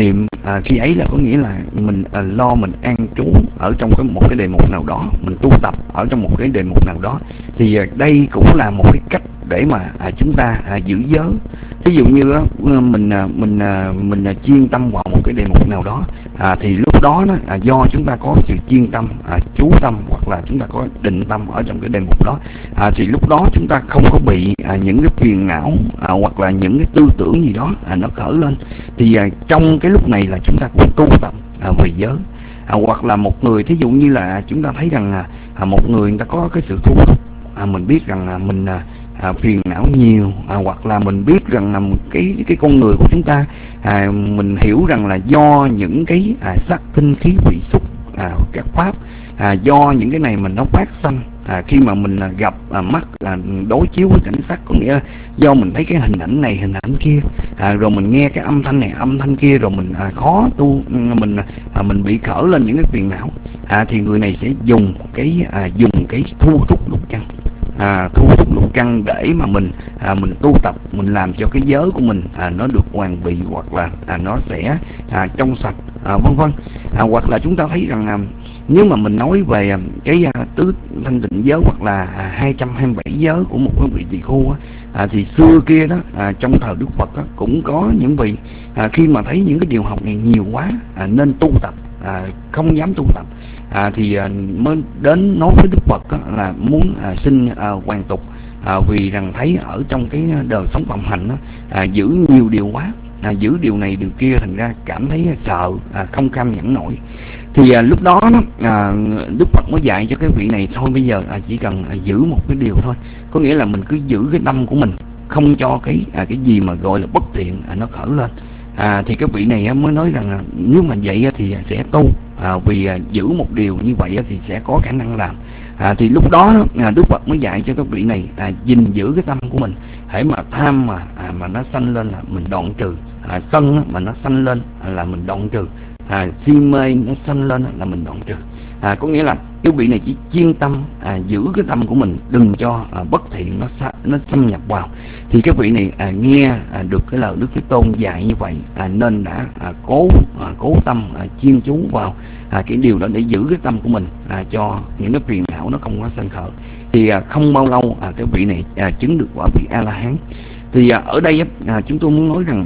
à, khi ấy là có nghĩa là mình à, lo mình an trú ở trong cái một cái đề mục nào đó, mình tu tập ở trong một cái đề mục nào đó, thì à, đây cũng là một cái cách để mà à, chúng ta à, giữ giới. Ví dụ như á, mình à, mình à, mình à, chuyên tâm vào một cái đề mục nào đó, à, thì lúc đó, đó à, do chúng ta có sự chuyên tâm, à, chú tâm, hoặc là chúng ta có định tâm ở trong cái đề mục đó, à, thì lúc đó chúng ta không có bị à, những cái phiền não à, hoặc là những cái tư tưởng gì đó à, nó khởi lên. Thì à, trong cái lúc này là chúng ta cũng tu tập à, về giới. À, hoặc là một người, thí dụ như là chúng ta thấy rằng à, một người người ta có cái sự thu thúc, à, mình biết rằng là mình à, à, phiền não nhiều, à, hoặc là mình biết rằng là cái cái con người của chúng ta, à, mình hiểu rằng là do những cái à, sắc tinh khí vị xúc, à, các pháp, à, do những cái này mình nó phát sanh. À, khi mà mình à, gặp à, mắt à, đối chiếu với cảnh sắc, có nghĩa là do mình thấy cái hình ảnh này hình ảnh kia, à, rồi mình nghe cái âm thanh này âm thanh kia, rồi mình à, khó tu, mình à, mình bị khởi lên những cái phiền não, à, thì người này sẽ dùng cái à, dùng cái thu thúc lục căn, à, thu thúc lục căn để mà mình à, mình tu tập, mình làm cho cái giới của mình à, nó được hoàn bị, hoặc là à, nó sẽ à, trong sạch, à, vân vân. À, hoặc là chúng ta thấy rằng à, nếu mà mình nói về cái à, tứ thanh tịnh giới, hoặc là à, hai trăm hai mươi bảy giới của một cái vị tỳ khu á, à, thì xưa kia đó à, trong thời Đức Phật á, cũng có những vị à, khi mà thấy những cái điều học này nhiều quá à, nên tu tập, à, không dám tu tập, à, thì à, mới đến nói với Đức Phật á, là muốn à, xin à, hoàn tục, à, vì rằng thấy ở trong cái đời sống phạm hạnh á, à, giữ nhiều điều quá, à, giữ điều này điều kia, thành ra cảm thấy sợ, à, không cam nhẫn nổi. Thì à, lúc đó, đó à, Đức Phật mới dạy cho cái vị này thôi, bây giờ à, chỉ cần à, giữ một cái điều thôi, có nghĩa là mình cứ giữ cái tâm của mình, không cho cái à, cái gì mà gọi là bất thiện à, nó khởi lên. À, thì cái vị này mới nói rằng là nếu mà vậy thì sẽ tu, à, vì à, giữ một điều như vậy thì sẽ có khả năng làm. À, thì lúc đó à, Đức Phật mới dạy cho cái vị này à, gìn giữ cái tâm của mình, hễ mà tham mà à, mà nó sanh lên là mình đoạn trừ, à, sân mà nó sanh lên là mình đoạn trừ, à, si mê nó sanh lên là mình đoạn trừ. À, có nghĩa là cái vị này chỉ chuyên tâm à, giữ cái tâm của mình, đừng cho à, bất thiện nó nó xâm nhập vào. Thì cái vị này à, nghe à, được cái lời Đức Thế Tôn dạy như vậy, à, nên đã à, cố à, cố tâm à, chuyên chú vào à, cái điều đó để giữ cái tâm của mình, à, cho những cái phiền não nó không có sanh khởi. Thì à, không bao lâu à, cái vị này à, chứng được quả vị A La Hán. Thì à, ở đây à, chúng tôi muốn nói rằng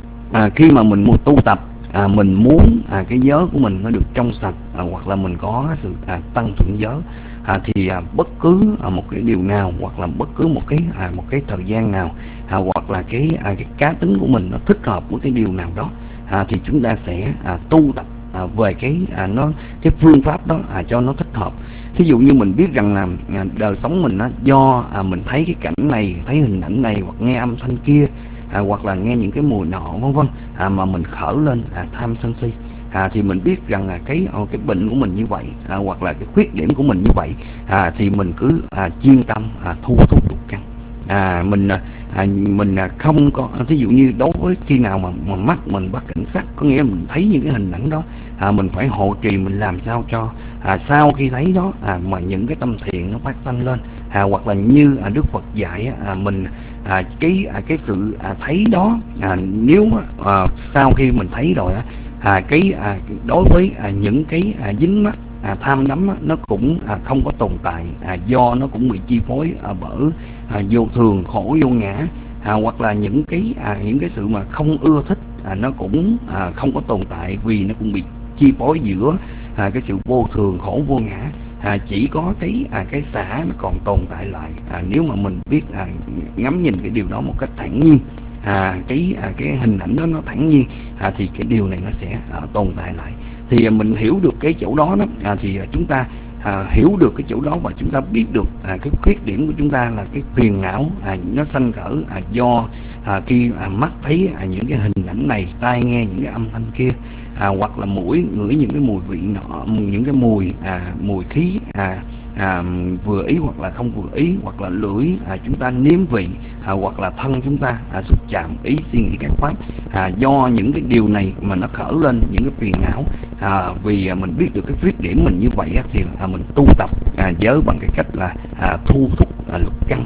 à, khi mà mình muốn tu tập, à, mình muốn à, cái giới của mình nó được trong sạch, à, hoặc là mình có sự à, tăng thuận giới, à, thì à, bất cứ à, một cái điều nào, hoặc là bất cứ một cái à, một cái thời gian nào, à, hoặc là cái à, cái cá tính của mình nó thích hợp với cái điều nào đó, à, thì chúng ta sẽ à, tu tập à, về cái à, nó cái phương pháp đó à, cho nó thích hợp. Thí dụ như mình biết rằng là à, đời sống mình á, do à, mình thấy cái cảnh này, thấy hình ảnh này, hoặc nghe âm thanh kia, à, hoặc là nghe những cái mùi nọ vân vân, à, mà mình khởi lên à, tham sân si, à, thì mình biết rằng là cái cái bệnh của mình như vậy, à, hoặc là cái khuyết điểm của mình như vậy, à, thì mình cứ à, chuyên tâm à, thu thúc lục căn. À, mình à, mình à, không có, thí dụ như đối với khi nào mà, mà mắt mình bắt cảnh sắc, có nghĩa là mình thấy những cái hình ảnh đó, à, mình phải hộ trì, mình làm sao cho à, sau khi thấy đó à, mà những cái tâm thiện nó phát sanh lên, à, hoặc là như à, Đức Phật dạy à, mình à, cái à, cái sự à, thấy đó, à, nếu à, sau khi mình thấy rồi á, à, cái à, đối với à, những cái à, dính mắt à, tham đắm á, nó cũng à, không có tồn tại, à, do nó cũng bị chi phối à, bởi à, vô thường, khổ, vô ngã, à, hoặc là những cái à, những cái sự mà không ưa thích à, nó cũng à, không có tồn tại, vì nó cũng bị chi phối giữa à, cái sự vô thường, khổ, vô ngã. À, chỉ có cái à, cái xả nó còn tồn tại lại, à, nếu mà mình biết à, ngắm nhìn cái điều đó một cách thản nhiên, à, cái à, cái hình ảnh đó nó thản nhiên, à, thì cái điều này nó sẽ à, tồn tại lại. Thì à, mình hiểu được cái chỗ đó, đó à, thì à, chúng ta à, hiểu được cái chỗ đó, và chúng ta biết được à, cái khuyết điểm của chúng ta là cái phiền não à, nó sanh khởi à, do à, khi à, mắt thấy à, những cái hình ảnh này, tai nghe những cái âm thanh kia, à, hoặc là mũi ngửi những cái mùi vị nọ, những cái mùi à, mùi khí à, à, vừa ý hoặc là không vừa ý, hoặc là lưỡi à, chúng ta nếm vị, à, hoặc là thân chúng ta à, xúc chạm ý suy nghĩ các pháp, à, do những cái điều này mà nó khởi lên những cái phiền não. À, vì à, mình biết được cái khuyết điểm mình như vậy á, thì à, mình tu tập à, giới bằng cái cách là à, thu thúc à, lục căn.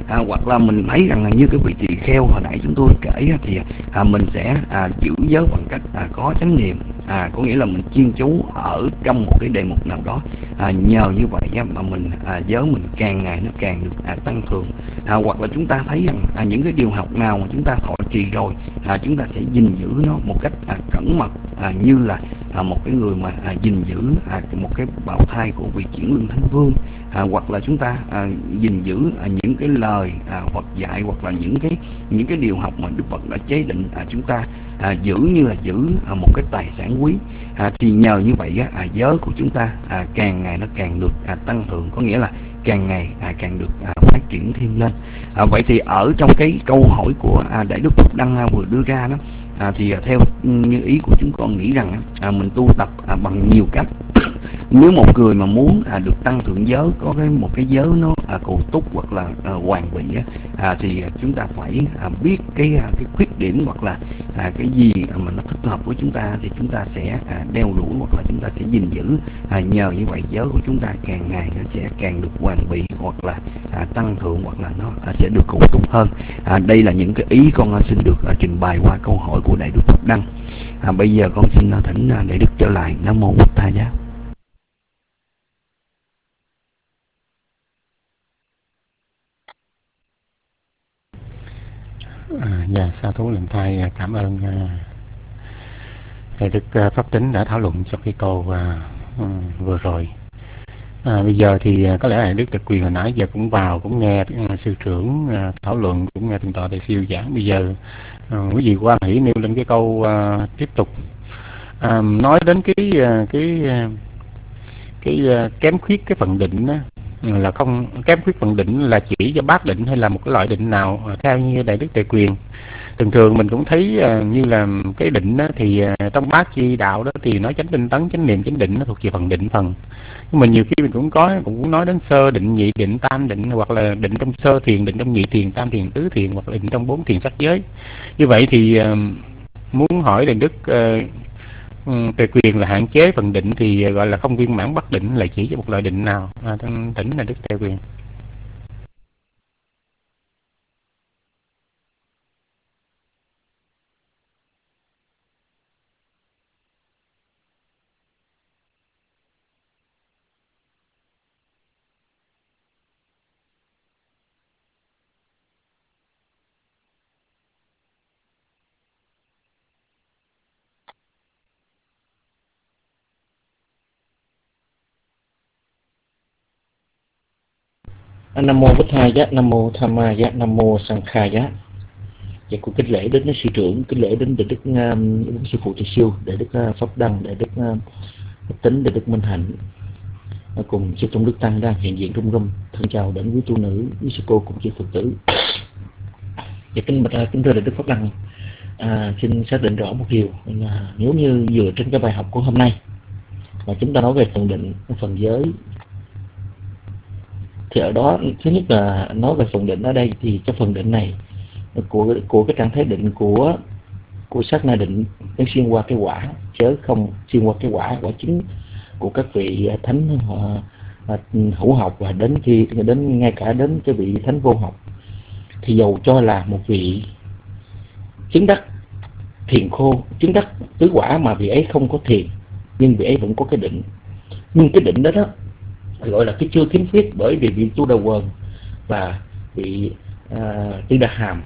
à, hoặc là mình thấy rằng là như cái vị tỳ kheo hồi nãy chúng tôi kể á, thì à, mình sẽ à, giữ giới bằng cách à, có chánh niệm, à, có nghĩa là mình chuyên chú ở trong một cái đề mục nào đó. À, nhờ như vậy á, mà mình à, giới mình càng ngày nó càng được à, tăng cường. À, hoặc là chúng ta thấy rằng à, những cái điều học nào mà chúng ta thọ trì rồi, à, chúng ta sẽ gìn giữ nó một cách à, cẩn mật, à, như là à, một cái người mà à, gìn giữ à, một cái bào thai của vị chuyển lương thánh vương. À, hoặc là chúng ta à, gìn giữ à, những cái lời à, Phật dạy, hoặc là những cái những cái điều học mà Đức Phật đã chế định, à, chúng ta à, giữ như là giữ à, một cái tài sản quý. À, thì nhờ như vậy á, à, giới của chúng ta à, càng ngày nó càng được à, tăng thượng, có nghĩa là càng ngày à, càng được à, phát triển thêm lên. À, vậy thì ở trong cái câu hỏi của à, Đại Đức Phúc Đăng à, vừa đưa ra đó, à, thì à, theo như ý của chúng con nghĩ rằng à, mình tu tập à, bằng nhiều cách. Nếu một người mà muốn à, được tăng thượng giới, có cái một cái giới nó à, cầu túc hoặc là à, hoàn vị á, à, thì à, chúng ta phải à, biết cái à, cái khuyết điểm hoặc là à, cái gì mà nó thích hợp với chúng ta, thì chúng ta sẽ à, đeo đuổi hoặc là chúng ta sẽ gìn giữ. À, nhờ như vậy giới của chúng ta càng ngày nó sẽ càng được hoàn bị, hoặc là à, tăng thượng, hoặc là nó à, sẽ được cầu túc hơn. À, đây là những cái ý con à, xin được à, trình bày qua câu hỏi của Đại Đức Phúc Đăng. À, bây giờ con xin à, thỉnh à, Đại Đức trở lại. Nam mô Bụt Tha Giá. À, dạ, sa thú lệnh thai cảm ơn à, Thầy Đức à, Pháp Tính đã thảo luận cho cái câu à, vừa rồi. À, bây giờ thì à, có lẽ là Đức Tịch Quyền hồi nãy giờ cũng vào cũng nghe à, sư trưởng à, thảo luận, cũng nghe thượng tọa Đại Siêu giảng. Bây giờ à, quý vị quan hỷ nêu lên cái câu à, tiếp tục à, nói đến cái à, cái à, cái à, kém khuyết cái phần định đó, là không kém khuyết phần định là chỉ cho bát định hay là một cái loại định nào. Theo như Đại Đức Tề Quyền, thường thường mình cũng thấy uh, như là cái định đó, thì uh, trong bát chi đạo đó thì nói chánh tinh tấn, chánh niệm, chánh định nó thuộc về phần định phần. Nhưng mình nhiều khi mình cũng có cũng nói đến sơ định, nhị định, tam định, hoặc là định trong sơ thiền, định trong nhị thiền, tam thiền, tứ thiền, hoặc là định trong bốn thiền sắc giới. Như vậy thì uh, muốn hỏi Đại Đức uh, Tề Quyền là hạn chế phần định thì gọi là không viên mãn bất định, là chỉ cho một loại định nào? À, tỉnh là Đức Tề Quyền. Nam mô Bích Tha Giá, Nam mô Tham Ma Giá, Nam mô Sang Kha Giá. Và cũng kính lễ đến sư trưởng, kính lễ đến Đại Đức uh, sư phụ Tỳ Siêu, Đại Đức uh, Pháp Đăng, Đại Đức uh, Tính, Đại Đức Minh Hạnh, uh, cùng sư Tôn Đức Tăng đang hiện diện trong room. Thân chào đến quý tu nữ, quý sư cô cùng chư Phật tử. Và kính bạch uh, kính thưa Đại Đức Pháp Đăng, uh, xin xác định rõ một điều là nếu như dựa trên cái bài học của hôm nay mà chúng ta nói về phần định, phần giới, thì ở đó thứ nhất là nói về phần định ở đây, thì cái phần định này của của cái trạng thái định của của sát na định nó xuyên qua cái quả, chứ không xuyên qua cái quả quả chính của các vị thánh hữu học, và đến khi đến ngay cả đến cái vị thánh vô học. Thì dầu cho là một vị chứng đắc thiền khô, chứng đắc tứ quả mà vị ấy không có thiền, nhưng vị ấy vẫn có cái định. Nhưng cái định đó đó gọi là cái chưa khiếm khuyết, bởi vì vị Tu Đà Quần và vị uh, Tư Đà Hàm,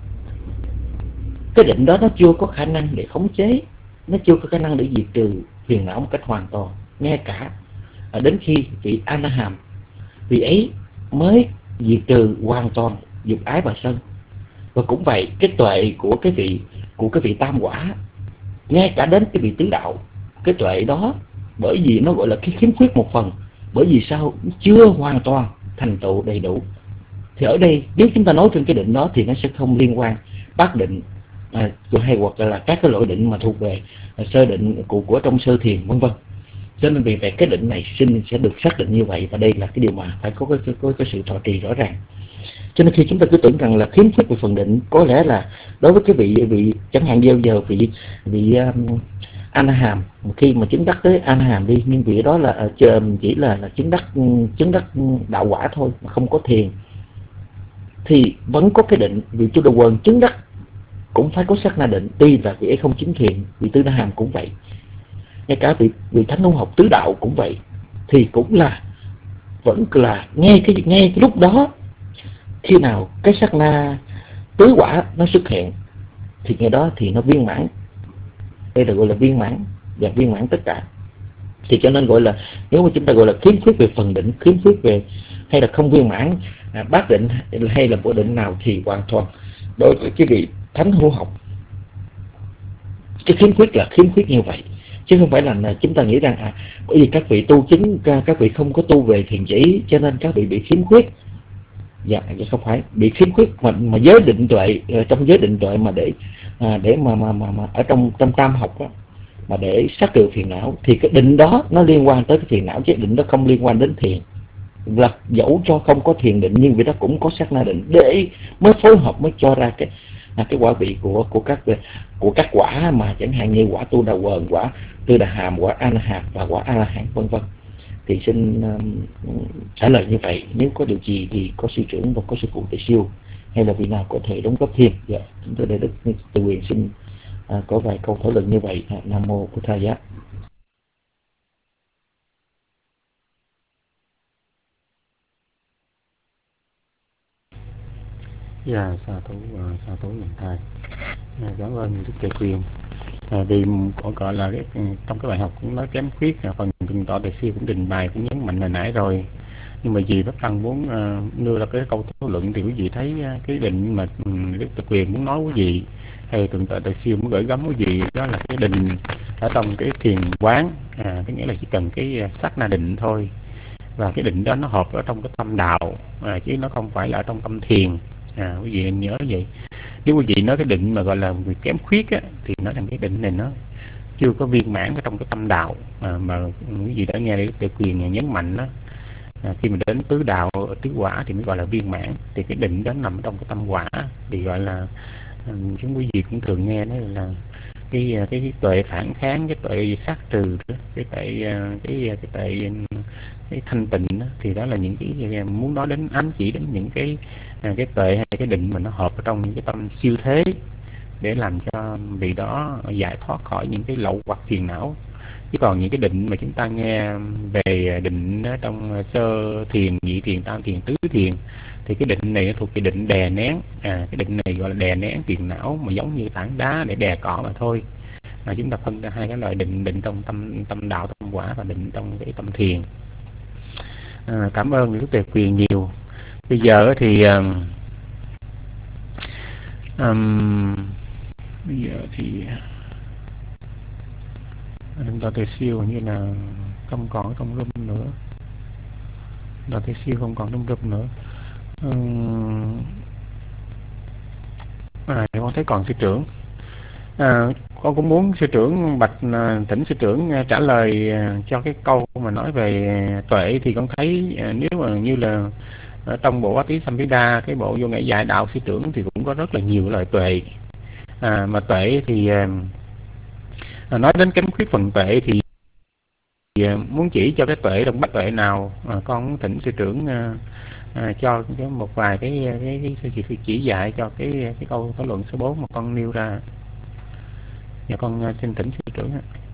cái định đó nó chưa có khả năng để khống chế, nó chưa có khả năng để diệt trừ phiền não một cách hoàn toàn. Ngay cả uh, đến khi vị A Na Hàm, vị ấy mới diệt trừ hoàn toàn dục ái và sân. Và cũng vậy, cái tuệ của cái vị của cái vị tam quả, ngay cả đến cái vị tứ đạo, cái tuệ đó bởi vì nó gọi là cái khiếm khuyết một phần, bởi vì sao? Chưa hoàn toàn thành tựu đầy đủ. Thì ở đây nếu chúng ta nói trên cái định đó thì nó sẽ không liên quan bát định, à, hay hoặc là các cái loại định mà thuộc về à, sơ định của, của trong sơ thiền vân vân. Cho nên vì vậy cái định này xin sẽ được xác định như vậy, và đây là cái điều mà phải có cái, cái, cái, cái sự thọ trì rõ ràng. Cho nên khi chúng ta cứ tưởng rằng là khiếm khuyết về phần định, có lẽ là đối với cái vị vị chẳng hạn giờ giờ vị vị um, A Na Hàm, khi mà chứng đắc tới A Na Hàm đi, nhưng vị đó là chỉ là là chứng đắc chứng đắc đạo quả thôi, mà không có thiền, thì vẫn có cái định. Vì Tu Đà Quần chứng đắc cũng phải có sát na định, tuy là vị ấy không chính thiện. Vị Tư Na Hàm cũng vậy, ngay cả vị vị Thánh Hữu Học Tứ Đạo cũng vậy, thì cũng là vẫn là ngay cái ngay cái lúc đó, khi nào cái sát na tứ quả nó xuất hiện thì ngày đó thì nó viên mãn. Đây là gọi là viên mãn và viên mãn tất cả. Thì cho nên gọi là, nếu mà chúng ta gọi là khiếm khuyết về phần định, khiếm khuyết về hay là không viên mãn, à, bát định hay là bộ định nào, thì hoàn toàn đối với cái vị Thánh Hữu Học, cái khiếm khuyết là khiếm khuyết như vậy, chứ không phải là, là chúng ta nghĩ rằng à, bởi vì các vị tu chính, các vị không có tu về thiền chỉ cho nên các vị bị khiếm khuyết. Dạ, không phải bị khiếm khuyết mà, mà giới định tuệ, trong giới định tuệ mà để à, để mà, mà mà mà ở trong trong tam học đó, mà để sát trừ phiền não, thì cái định đó nó liên quan tới cái phiền não, chứ định đó không liên quan đến thiền. Là dẫu cho không có thiền định nhưng vì đó cũng có sát na định, để mới phối hợp mới cho ra cái à, cái quả vị của của các của các quả, mà chẳng hạn như quả Tu Đà Quần, quả Tư Đà Hàm, quả A Na Hàm và quả A La Hán vân vân. Thì xin um, trả lời như vậy. Nếu có điều gì thì có sư trưởng và có sư phụ Tề Siêu hay là vị nào có thể đóng góp thêm. Dạ, chúng tôi Đại Đức Từ Quyền xin à, có vài câu thảo luận như vậy. À, Nam Mô Bổn Thầy Giá. Dạ, sa thú sa thú nhận thầy. À, cảm ơn Đức Tề Quyền. À, vì có gọi là cái, trong cái bài học cũng nói kém khuyết, à, phần từng tỏ Tề Siêu cũng trình bày cũng nhấn mạnh hồi nãy rồi, nhưng mà vì Pháp Tăng muốn uh, đưa ra cái câu thảo luận thì quý vị thấy uh, cái định mà um, Đức Tề Quyền muốn nói quý vị hay từng tỏ Tề Siêu muốn gửi gắm quý vị, đó là cái định ở trong cái thiền quán, à, có nghĩa là chỉ cần cái uh, sát na định thôi, và cái định đó nó hợp ở trong cái tâm đạo, à, chứ nó không phải là ở trong tâm thiền. À, quý vị nhớ vậy. Nếu quý vị nói cái định mà gọi là kém khuyết á, thì nói rằng cái định này nó chưa có viên mãn ở trong cái tâm đạo, à, mà quý vị đã nghe Đức Tề Quyền nhấn mạnh đó, à, khi mà đến tứ đạo tứ quả thì mới gọi là viên mãn. Thì cái định đó nằm trong cái tâm quả thì gọi là, chúng quý vị cũng thường nghe đó là cái cái, cái tuệ phản kháng, cái tuệ sát trừ, cái tuệ cái cái tuệ cái thanh tịnh đó, thì đó là những cái muốn nói đến, ám chỉ đến những cái cái tuệ hay cái định mà nó hợp ở trong những cái tâm siêu thế, để làm cho vị đó giải thoát khỏi những cái lậu hoặc phiền não. Chứ còn những cái định mà chúng ta nghe về định trong sơ thiền, nhị thiền, tam thiền, tứ thiền, thì cái định này thuộc cái định đè nén. À, cái định này gọi là đè nén phiền não, mà giống như tảng đá để đè cỏ mà thôi. À, chúng ta phân ra hai cái loại định: định trong tâm tâm đạo, tâm quả, và định trong cái tâm thiền. À, cảm ơn Đức Tề Quyền nhiều. Bây giờ thì um, um, bây giờ thì Đức Tề Siêu như là không còn trong room nữa. Đức Tề Siêu không còn trong room nữa. Um, à, con thấy còn sư trưởng. À, con cũng muốn sư trưởng bạch thỉnh sư trưởng trả lời cho cái câu mà nói về tuệ. Thì con thấy nếu mà như là ở trong bộ Bát Tí Samhita, cái bộ Vô Ngã Giải Đạo sư trưởng, thì cũng có rất là nhiều loại tuệ. À, mà tuệ thì à, nói đến kém khuyết phần tuệ thì, thì muốn chỉ cho cái tuệ trong bát tuệ nào, à, con thỉnh sư trưởng à, à, cho cái một vài cái cái, cái, cái chỉ dạy cho cái cái câu thảo luận số bốn mà con nêu ra. Dạ con xin thỉnh sư trưởng.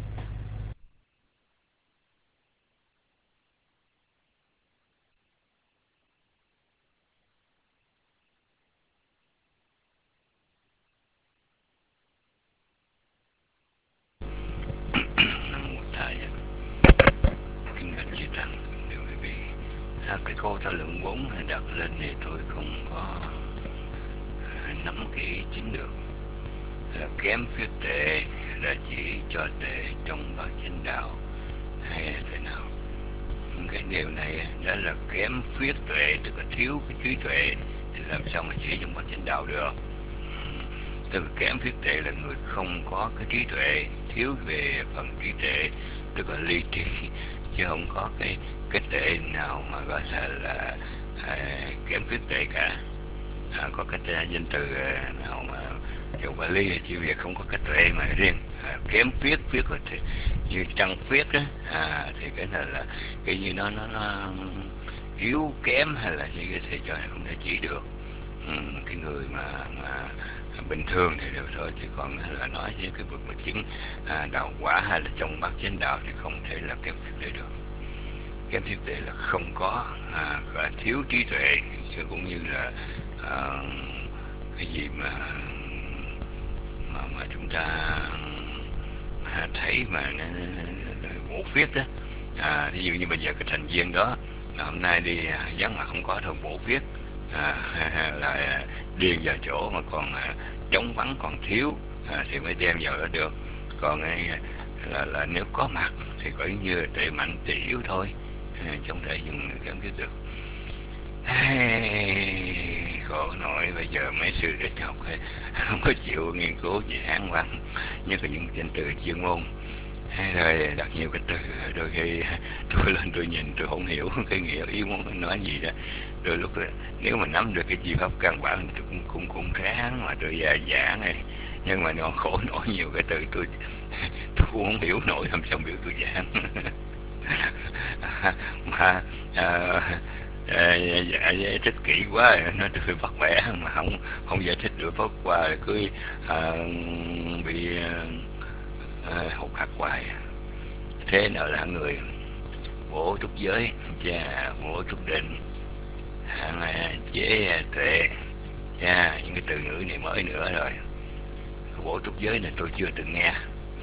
Cái câu thảo luận bốn đặt lên thì tôi không có nắm kỹ chính được. Là kém phiết tệ là chỉ cho tệ trong bát chánh đạo hay là thế nào? Cái điều này đã là kém phiết tuệ, tức là thiếu cái trí tuệ, thì làm sao mà chỉ trong bát chánh đạo được? Tức là kém phiết tệ là người không có cái trí tuệ, thiếu về phần trí tuệ, tức là ly trí, chứ không có cái cái tệ nào mà gọi là là à, kém phiết tệ cả. À, có cái danh từ à, nào mà trong Bali thì chỉ việc không có cái tuệ mà riêng. À, kém phiết, phiết thì như trăng phiết á, à, thì cái này là cái như nó nó nó yếu kém hay là như cái thì cho không thể chỉ được. um, cái người mà, mà bình thường thì được thôi, chứ còn là nói với cái bậc mà chứng à, đạo quả hay là trong bát chánh đạo thì không thể là kém thiết để được. Kém thiết để là không có à, gọi là thiếu trí tuệ, chứ cũng như là à, cái gì mà mà, mà chúng ta à, thấy mà bổ phiết đó, à, ví dụ như bây giờ cái thành viên đó hôm nay đi vắng mà không có thôi bổ phiết, à, là điền vào chỗ mà còn à, trống vắng còn thiếu à, thì mới đem vào đó được. Còn à, là, là nếu có mặt thì coi như tệ mạnh tệ yếu thôi, à, không thể dùng kém thiết được. Hey, khổ nổi bây giờ mấy sư ít học không có chịu nghiên cứu về Hán văn, nhất là những danh từ chuyên môn. Rồi đặt nhiều cái từ, đôi khi tôi lên tôi nhìn tôi không hiểu cái nghĩa ý muốn nói gì đó. Đôi lúc nếu mà nắm được cái chi pháp căn bản thì cũng cũng cũng ráng mà tôi già giả này, nhưng mà nó khổ nổi nhiều cái từ tôi tôi cũng không hiểu nổi, làm sao biểu tôi giảng mà à, À, dạ, giải thích kỹ quá nó tôi bắt bẻ mà không không giải thích được, phát qua cứ à, bị à, hụt hạt hoài. Thế nào là người bổ túc giới và bổ túc định, hạng chế tuệ, nha, những cái từ ngữ này mới nữa rồi. Bổ túc giới này tôi chưa từng nghe.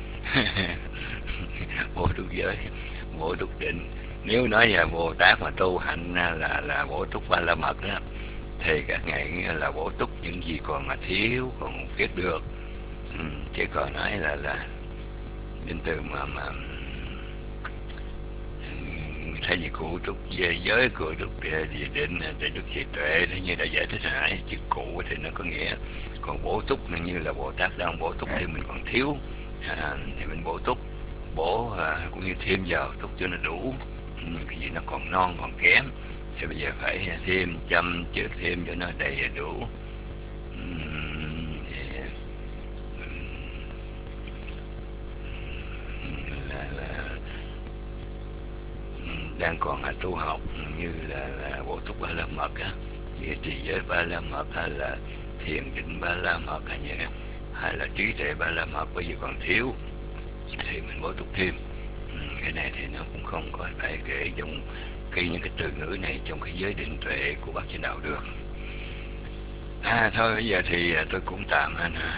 Bổ túc giới, bổ túc định, nếu nói là Bồ Tát mà tu hạnh là là bổ túc ba la mật đó, thì các ngài là bổ túc những gì còn mà thiếu, còn biết được. Ừ, chứ còn nói là là đến từ mà mà thay vì cụ túc về giới, cụ túc về định, để đức trí tuệ, như đã giải thích hồi nãy, chữ cụ thì nó có nghĩa, còn bổ túc như là Bồ Tát đang bổ túc thì mình còn thiếu, à, thì mình bổ túc, bổ à, cũng như thêm vào túc cho nó đủ. Cái gì nó còn non còn kém thì bây giờ phải thêm chăm chữ thêm cho nó đầy đủ. Là, là đang còn là tu học như là, là bổ túc ba la mật á, như trì giới ba la mật hay là thiền định ba la mật hay, như, hay là trí tuệ ba la mật, bây giờ còn thiếu thì mình bổ túc thêm. Cái này thì nó cũng không có phải kể trong cái những cái từ ngữ này trong cái giới định tuệ của bát chánh đạo được. À thôi bây giờ thì tôi cũng tạm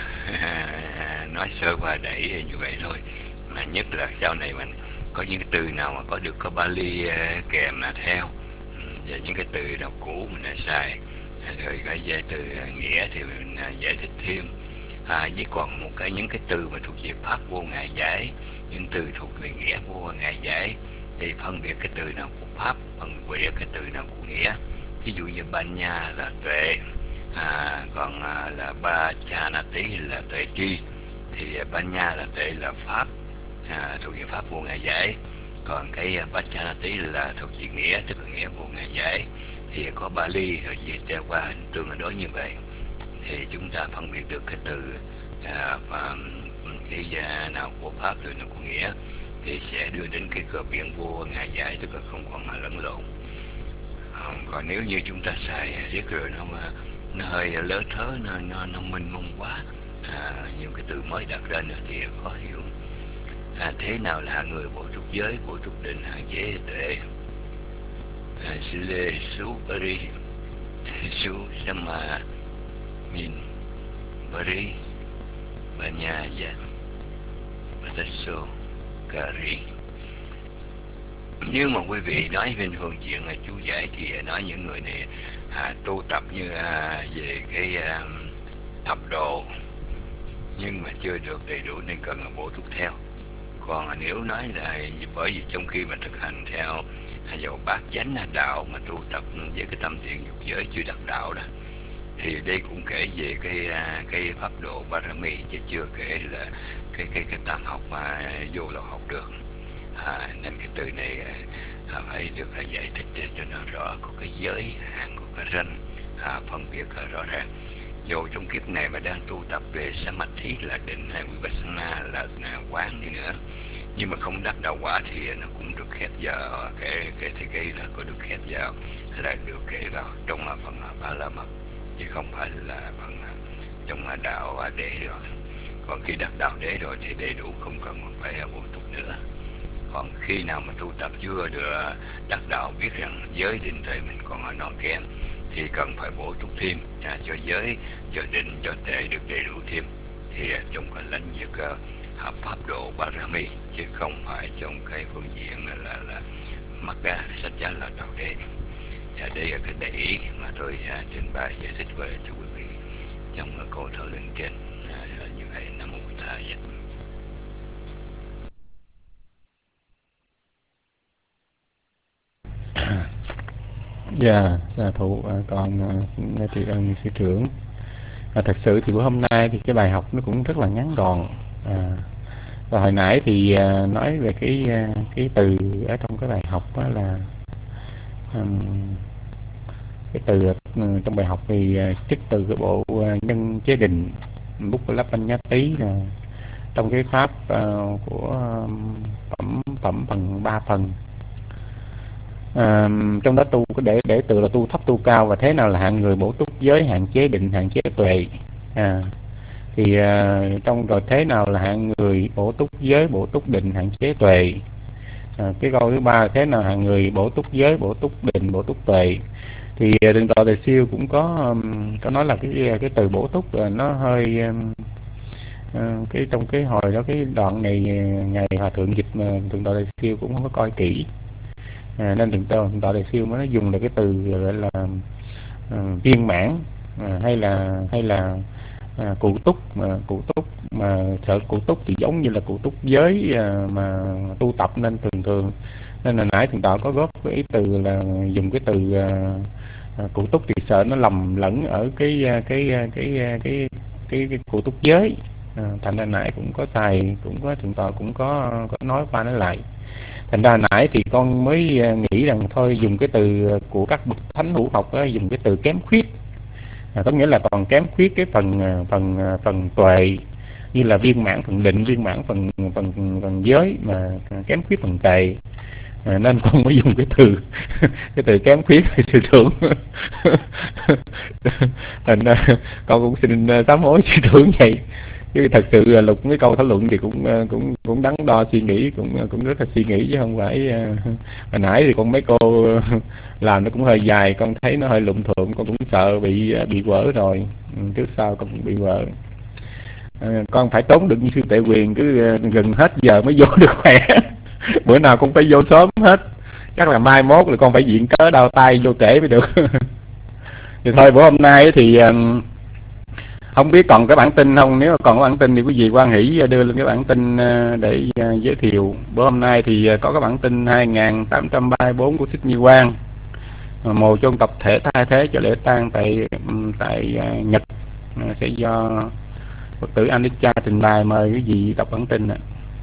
nói sơ qua đẩy như vậy thôi, mà nhất là sau này mình có những cái từ nào mà có được có Bali kèm là theo, và những cái từ nào cũ mình đã xài, rồi cái giải từ nghĩa thì mình giải thích thêm. À, với còn một cái những cái từ mà thuộc về pháp vô ngại giải, những từ thuộc về nghĩa vô ngại giải, thì phân biệt cái từ nào của pháp, phân biệt cái từ nào của nghĩa. Ví dụ như Banya là tuệ, à, còn à, là Bachanati là tuệ tri, thì Banya là tuệ là pháp, à, thuộc về pháp vô ngại giải, còn cái Bachanati là thuộc về nghĩa, tức là nghĩa vô ngại giải. Thì có Bali rồi về trao qua tương đối như vậy, thì chúng ta phân biệt được cái từ à, và cái à, nào của pháp, từ nào của nghĩa, thì sẽ đưa đến cái cơ biện vô ngại giải, tức là không còn là lẫn lộn. À, còn nếu như chúng ta xài riết rồi nó mà nó hơi lớ thớ, nó nó, nó mênh mông quá, à, nhiều cái từ mới đặt ra nữa thì khó hiểu. À, thế nào là người bổ túc giới, bổ túc định, hạn chế tuệ? À, Sile Su Pari Su Sama Min Bari Banya Yan Batasso Kari. Nếu mà quý vị nói bên phương diện chú giải thì nói những người này à, tu tập như à, về cái à, thập độ, nhưng mà chưa được đầy đủ nên cần là bổ túc theo. Còn nếu nói là bởi vì trong khi mà thực hành theo dầu bát chánh đạo mà tu tập với cái tâm thiện dục giới chưa đắc đạo đó, thì đây cũng kể về cái cái pháp độ Parami, chứ chưa kể là cái cái cái tam học mà vô lậu học được. À, nên cái từ này à, phải được à, giải thích để cho nó rõ, có cái giới hạn, có cái ranh, à, phân biệt à, rõ ràng. Dù trong kiếp này mà đang tu tập về Samadhi là định hay Vipassana là, là quán đi nữa, nhưng mà không đắc đạo quả thì nó cũng được khép vào cái cái thế kỷ là có được khép vào, hay là được kể vào trong là phần ba la mật. chứ không phải là phần trong đạo đế rồi. Còn khi đắc đạo đế rồi thì đầy đủ, không cần phải bổ túc nữa. Còn khi nào mà tu tập chưa được đắc đạo, biết rằng giới định tuệ mình còn non kém, thì cần phải bổ túc thêm à, cho giới, cho định, cho tuệ được đầy đủ thêm, thì à, trong cái lãnh vực uh, hợp pháp độ Parami, chứ không phải trong cái phương diện là là, là mắc ra sách giá là đạo đế. À, đây là cái để ý mà tôi à, trình bày giải thích về cho quý vị trong uh, câu thảo luận trên. À, như vậy Nam Mô Bổn Thầy. Dạ, dạ thụ à, con à, nghe tri ân sư trưởng. À, thật sự thì bữa hôm nay thì cái bài học nó cũng rất là ngắn gọn. À, và hồi nãy thì à, nói về cái à, cái từ ở trong cái bài học đó là um, cái từ uh, trong bài học thì uh, trích từ cái bộ uh, nhân chế định bút lắp banh nhá tí là trong cái pháp uh, của um, phẩm phẩm phần ba phần. À, trong đó tu để để từ là tu thấp tu cao, và thế nào là hạng người bổ túc giới, hạn chế định, hạn chế tuệ. À, thì à, trong rồi thế nào là hạng người bổ túc giới, bổ túc định, hạn chế tuệ. À, cái câu thứ ba là thế nào hạng người bổ túc giới, bổ túc định, bổ túc tuệ. Thì Thượng tọa Đại Siêu cũng có có nói là cái cái từ bổ túc nó hơi uh, cái trong cái hồi đó cái đoạn này ngày hòa thượng dịch mà Thượng tọa Đại Siêu cũng không có coi kỹ. À, nên thượng tọa thượng tọa Đại Siêu mới dùng là cái từ gọi là uh, viên mãn uh, hay là hay là uh, cụ túc mà cụ túc mà sợ cụ túc thì giống như là cụ túc giới uh, mà tu tập, nên thường thường nên là nãy thượng tọa có góp cái ý từ là dùng cái từ uh, uh, cụ túc thì sợ nó lầm lẫn ở cái uh, cái uh, cái uh, cái cái, cái cụ túc giới. Uh, thành ra nãy cũng có xài, cũng có thượng tọa cũng có có nói qua nói lại. Thành ra nãy thì con mới nghĩ rằng thôi dùng cái từ của các bậc thánh hữu học đó, dùng cái từ kém khuyết, à, có nghĩa là còn kém khuyết cái phần phần phần tuệ, như là viên mãn phần định, viên mãn phần phần phần giới, mà kém khuyết phần tuệ. À, nên con mới dùng cái từ cái từ kém khuyết sư trưởng. Thành ra con cũng xin sám hối sư trưởng vậy. Chứ thật sự là lục mấy câu thảo luận thì cũng cũng cũng đắn đo suy nghĩ, cũng cũng rất là suy nghĩ, chứ không phải hồi nãy thì con mấy cô làm nó cũng hơi dài, con thấy nó hơi lụng thượng, con cũng sợ bị bị vỡ rồi. Trước sau con cũng bị vỡ. À, con phải tốn được như sư Tệ Quyền, cứ gần hết giờ mới vô được khỏe. Bữa nào cũng phải vô sớm hết, chắc là mai mốt rồi con phải viện cớ đau tay vô trễ mới được. Thì thôi bữa hôm nay thì không biết còn cái bản tin không, nếu còn cái bản tin thì quý vị quan hỷ đưa lên cái bản tin để giới thiệu. Bữa hôm nay thì có cái bản tin hai nghìn tám trăm ba mươi bốn của Thích Như Quang, mồ chôn tập thể thay thế cho lễ tang tại tại Nhật, sẽ do Phật tử Anicca trình bày. Mời quý vị đọc bản tin ạ.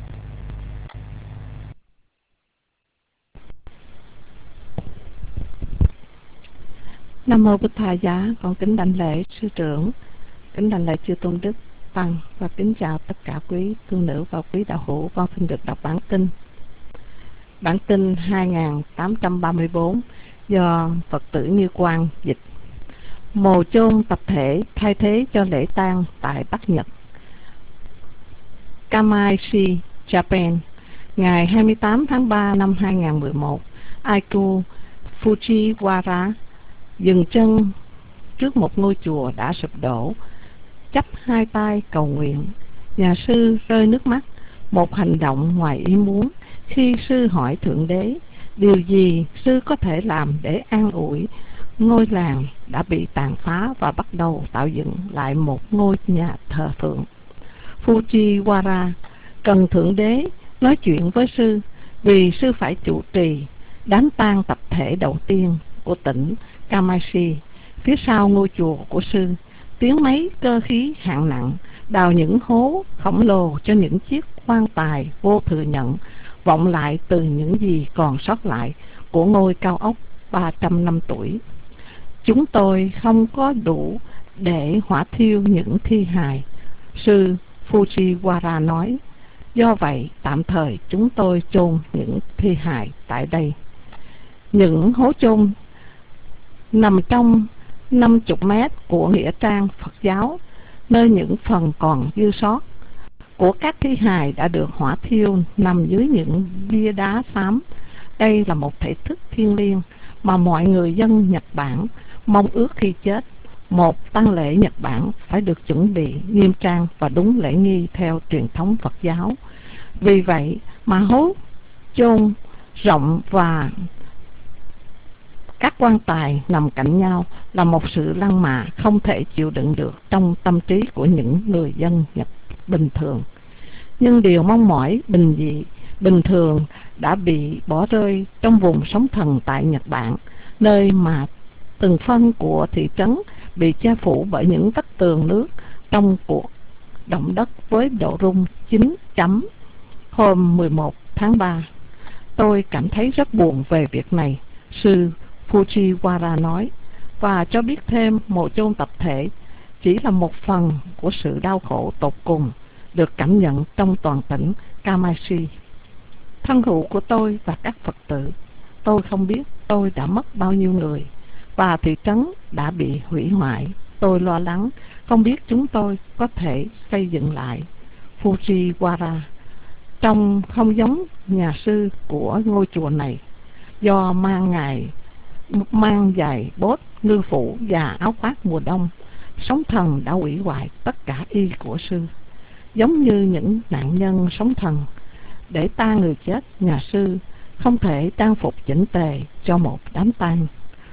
Nam Mô Bổn Thầy Giá, con kính đảnh lễ sư trưởng, kính đảnh lễ chư tôn đức tăng, và kính chào tất cả quý tu nữ và quý đạo hữu. Con xin được đọc bản tin. Bản tin hai nghìn tám trăm ba mươi bốn do Phật tử Như Quang dịch. Mồ chôn tập thể thay thế cho lễ tang tại Bắc Nhật. Kamaishi, Japan, ngày hai mươi tám tháng ba năm hai nghìn mười một, Aiku Fujiwara dừng chân trước một ngôi chùa đã sụp đổ, chắp hai tay cầu nguyện. Nhà sư rơi nước mắt, một hành động ngoài ý muốn khi sư hỏi Thượng Đế điều gì sư có thể làm để an ủi ngôi làng đã bị tàn phá và bắt đầu tạo dựng lại một ngôi nhà thờ phượng. Fujiwara cần Thượng Đế nói chuyện với sư, vì sư phải chủ trì đám tang tập thể đầu tiên của tỉnh Kamaishi. Phía sau ngôi chùa của sư, tiếng máy cơ khí hạng nặng đào những hố khổng lồ cho những chiếc quan tài vô thừa nhận vọng lại từ những gì còn sót lại của ngôi cao ốc ba trăm năm tuổi. Chúng tôi không có đủ để hỏa thiêu những thi hài, sư Fujiwara nói. Do vậy, tạm thời chúng tôi chôn những thi hài tại đây. Những hố chôn nằm trong năm mươi mét của nghĩa trang Phật giáo, nơi những phần còn dư sót của các thi hài đã được hỏa thiêu nằm dưới những bia đá xám. Đây là một thể thức thiêng liêng mà mọi người dân Nhật Bản mong ước khi chết. Một tang lễ Nhật Bản phải được chuẩn bị nghiêm trang và đúng lễ nghi theo truyền thống Phật giáo. Vì vậy mà hố chôn rộng và các quan tài nằm cạnh nhau là một sự lăng mạ không thể chịu đựng được trong tâm trí của những người dân Nhật bình thường. Nhưng điều mong mỏi bình dị, bình thường đã bị bỏ rơi trong vùng sóng thần tại Nhật Bản, nơi mà từng phân của thị trấn bị che phủ bởi những vách tường nước trong cuộc động đất với độ rung chín chấm hôm mười một tháng ba. Tôi cảm thấy rất buồn về việc này, sư Fujiwara nói, và cho biết thêm mộ chôn tập thể chỉ là một phần của sự đau khổ tột cùng được cảm nhận trong toàn tỉnh Kamashi. Thân hữu của tôi và các Phật tử, tôi không biết tôi đã mất bao nhiêu người, và thị trấn đã bị hủy hoại. Tôi lo lắng không biết chúng tôi có thể xây dựng lại. Fujiwara trông không giống nhà sư của ngôi chùa này, do mang ngài mang giày bốt, ngư phủ và áo khoác mùa đông. Sóng thần đã hủy hoại tất cả y của sư, giống như những nạn nhân sóng thần. Để ta người chết, nhà sư không thể trang phục chỉnh tề cho một đám tang.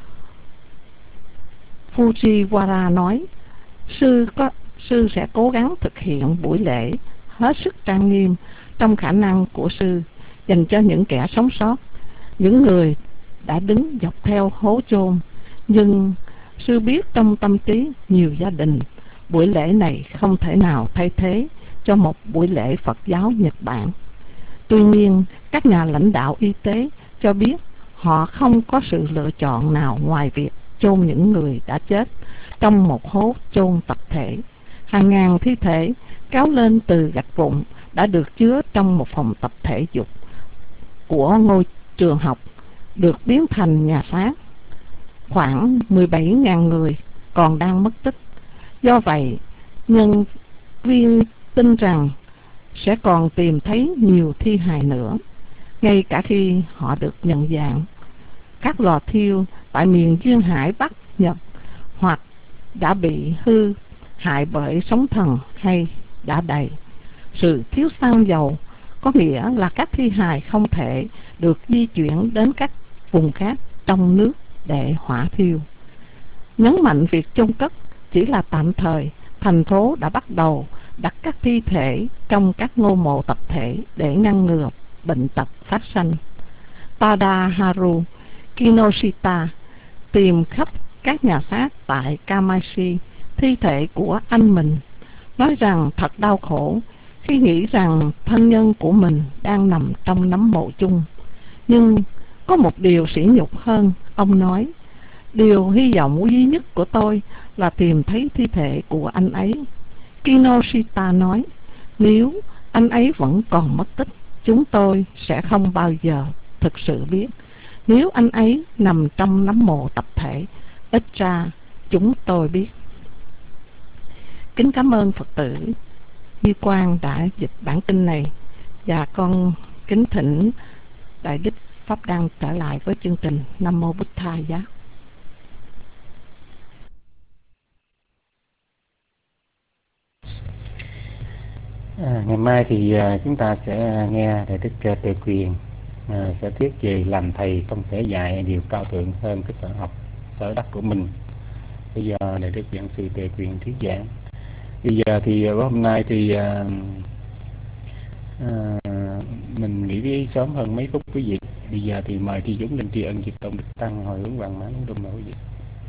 Fujiwara nói, sư có sư sẽ cố gắng thực hiện buổi lễ hết sức trang nghiêm trong khả năng của sư dành cho những kẻ sống sót, những người đã đứng dọc theo hố chôn. Nhưng sư biết trong tâm trí nhiều gia đình, buổi lễ này không thể nào thay thế cho một buổi lễ Phật giáo Nhật Bản. Tuy nhiên, các nhà lãnh đạo y tế cho biết họ không có sự lựa chọn nào ngoài việc chôn những người đã chết trong một hố chôn tập thể. Hàng ngàn thi thể kéo lên từ gạch vụn đã được chứa trong một phòng tập thể dục của ngôi trường học được biến thành nhà xác. Khoảng mười bảy nghìn người còn đang mất tích. Do vậy, nhân viên tin rằng sẽ còn tìm thấy nhiều thi hài nữa, ngay cả khi họ được nhận dạng. Các lò thiêu tại miền duyên hải Bắc Nhật hoặc đã bị hư hại bởi sóng thần hay đã đầy. Sự thiếu xăng dầu có nghĩa là các thi hài không thể được di chuyển đến các vùng khác trong nước để hỏa thiêu. Nhấn mạnh việc chôn cất chỉ là tạm thời, thành phố đã bắt đầu đặt các thi thể trong các ngôi mộ tập thể để ngăn ngừa bệnh tật phát sinh. Tadaharu Kinoshita tìm khắp các nhà xác tại Kamashi thi thể của anh mình, nói rằng thật đau khổ khi nghĩ rằng thân nhân của mình đang nằm trong nấm mộ chung. Nhưng có một điều sỉ nhục hơn, ông nói, điều hy vọng duy nhất của tôi là tìm thấy thi thể của anh ấy. Kinoshita nói, nếu anh ấy vẫn còn mất tích, chúng tôi sẽ không bao giờ thực sự biết. Nếu anh ấy nằm trong nấm mộ tập thể, ít ra chúng tôi biết. Kính cảm ơn Phật tử Như Quang đã dịch bản kinh này, và con kính thỉnh Đại Đức Pháp Đăng trở lại với chương trình. Nam Mô Bụt Tha Giá. À, ngày mai thì à, chúng ta sẽ nghe Đại Đức uh, Tề Quyền à, sẽ thuyết về làm thầy không thể dạy điều cao thượng hơn cái sở học sở đắc của mình. Bây giờ Đại Đức Giảng sư Tề Quyền thuyết giảng. Bây giờ thì hôm nay thì à, à, mình nghỉ sớm hơn mấy phút quý vị. Bây giờ thì mời thi chúng lên tri ân chư tôn đức tăng hồi hướng bằng mãn đúng rồi quý vị.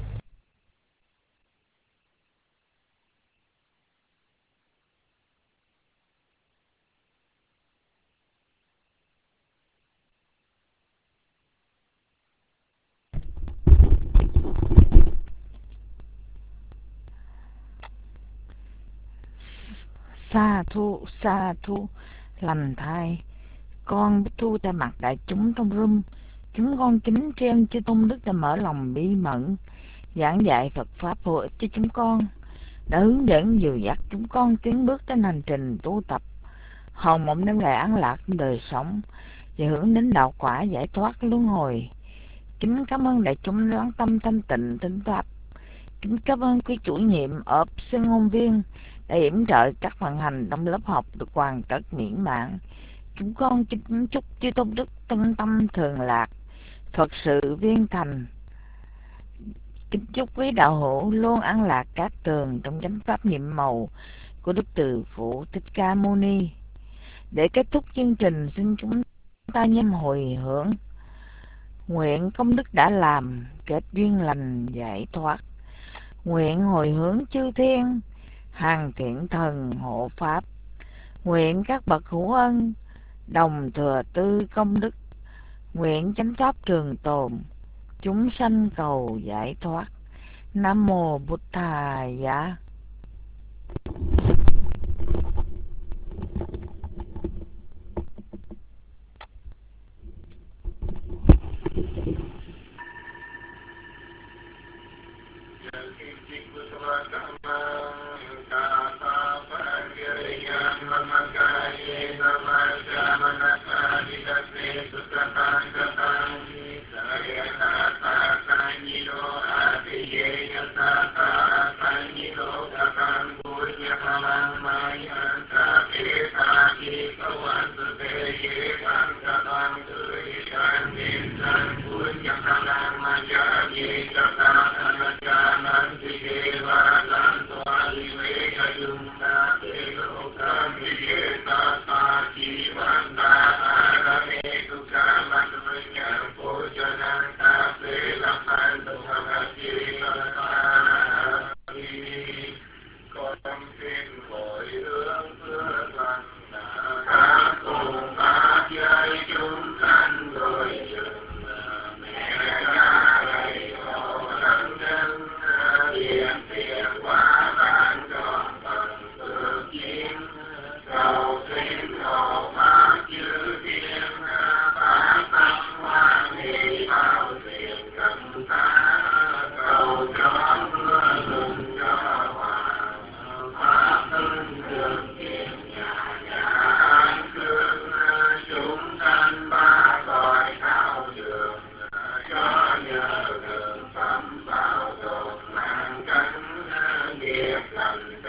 Sa thu, sa thu, lành thai. Con thu thay mặt đại chúng trong room, chúng con kính tri ân chư tôn đức đã mở lòng bi mẫn giảng dạy Phật Pháp hữu ích cho chúng con, đã hướng dẫn dìu dắt chúng con tiến bước trên hành trình tu tập, hồng mộng đem lại an lạc đời sống và hướng đến đạo quả giải thoát luân hồi. Kính cảm ơn đại chúng lắng tâm thanh tịnh tinh Pháp. Kính cảm ơn quý chủ nhiệm ở sư ngôn viên đã yểm trợ các vận hành trong lớp học được hoàn tất miễn mãn. Chúng con kính chúc chư tôn đức tân tâm thường lạc, Phật sự viên thành. Kính chúc quý đạo hữu luôn an lạc cát tường trong chánh pháp nhiệm màu của Đức Từ Phụ Thích Ca Mâu Ni. Để kết thúc chương trình, xin chúng ta nhâm hồi hướng. Nguyện công đức đã làm, kết duyên lành giải thoát. Nguyện hồi hướng chư thiên, hàng thiện thần hộ pháp. Nguyện các bậc hữu ân, đồng thừa tư công đức. Nguyện chánh pháp trường tồn, chúng sanh cầu giải thoát. Nam mô Bụt Thầy Giá. Hãy subscribe cho kênh Ghiền Mì Gõ để không bỏ lỡ những video hấp dẫn.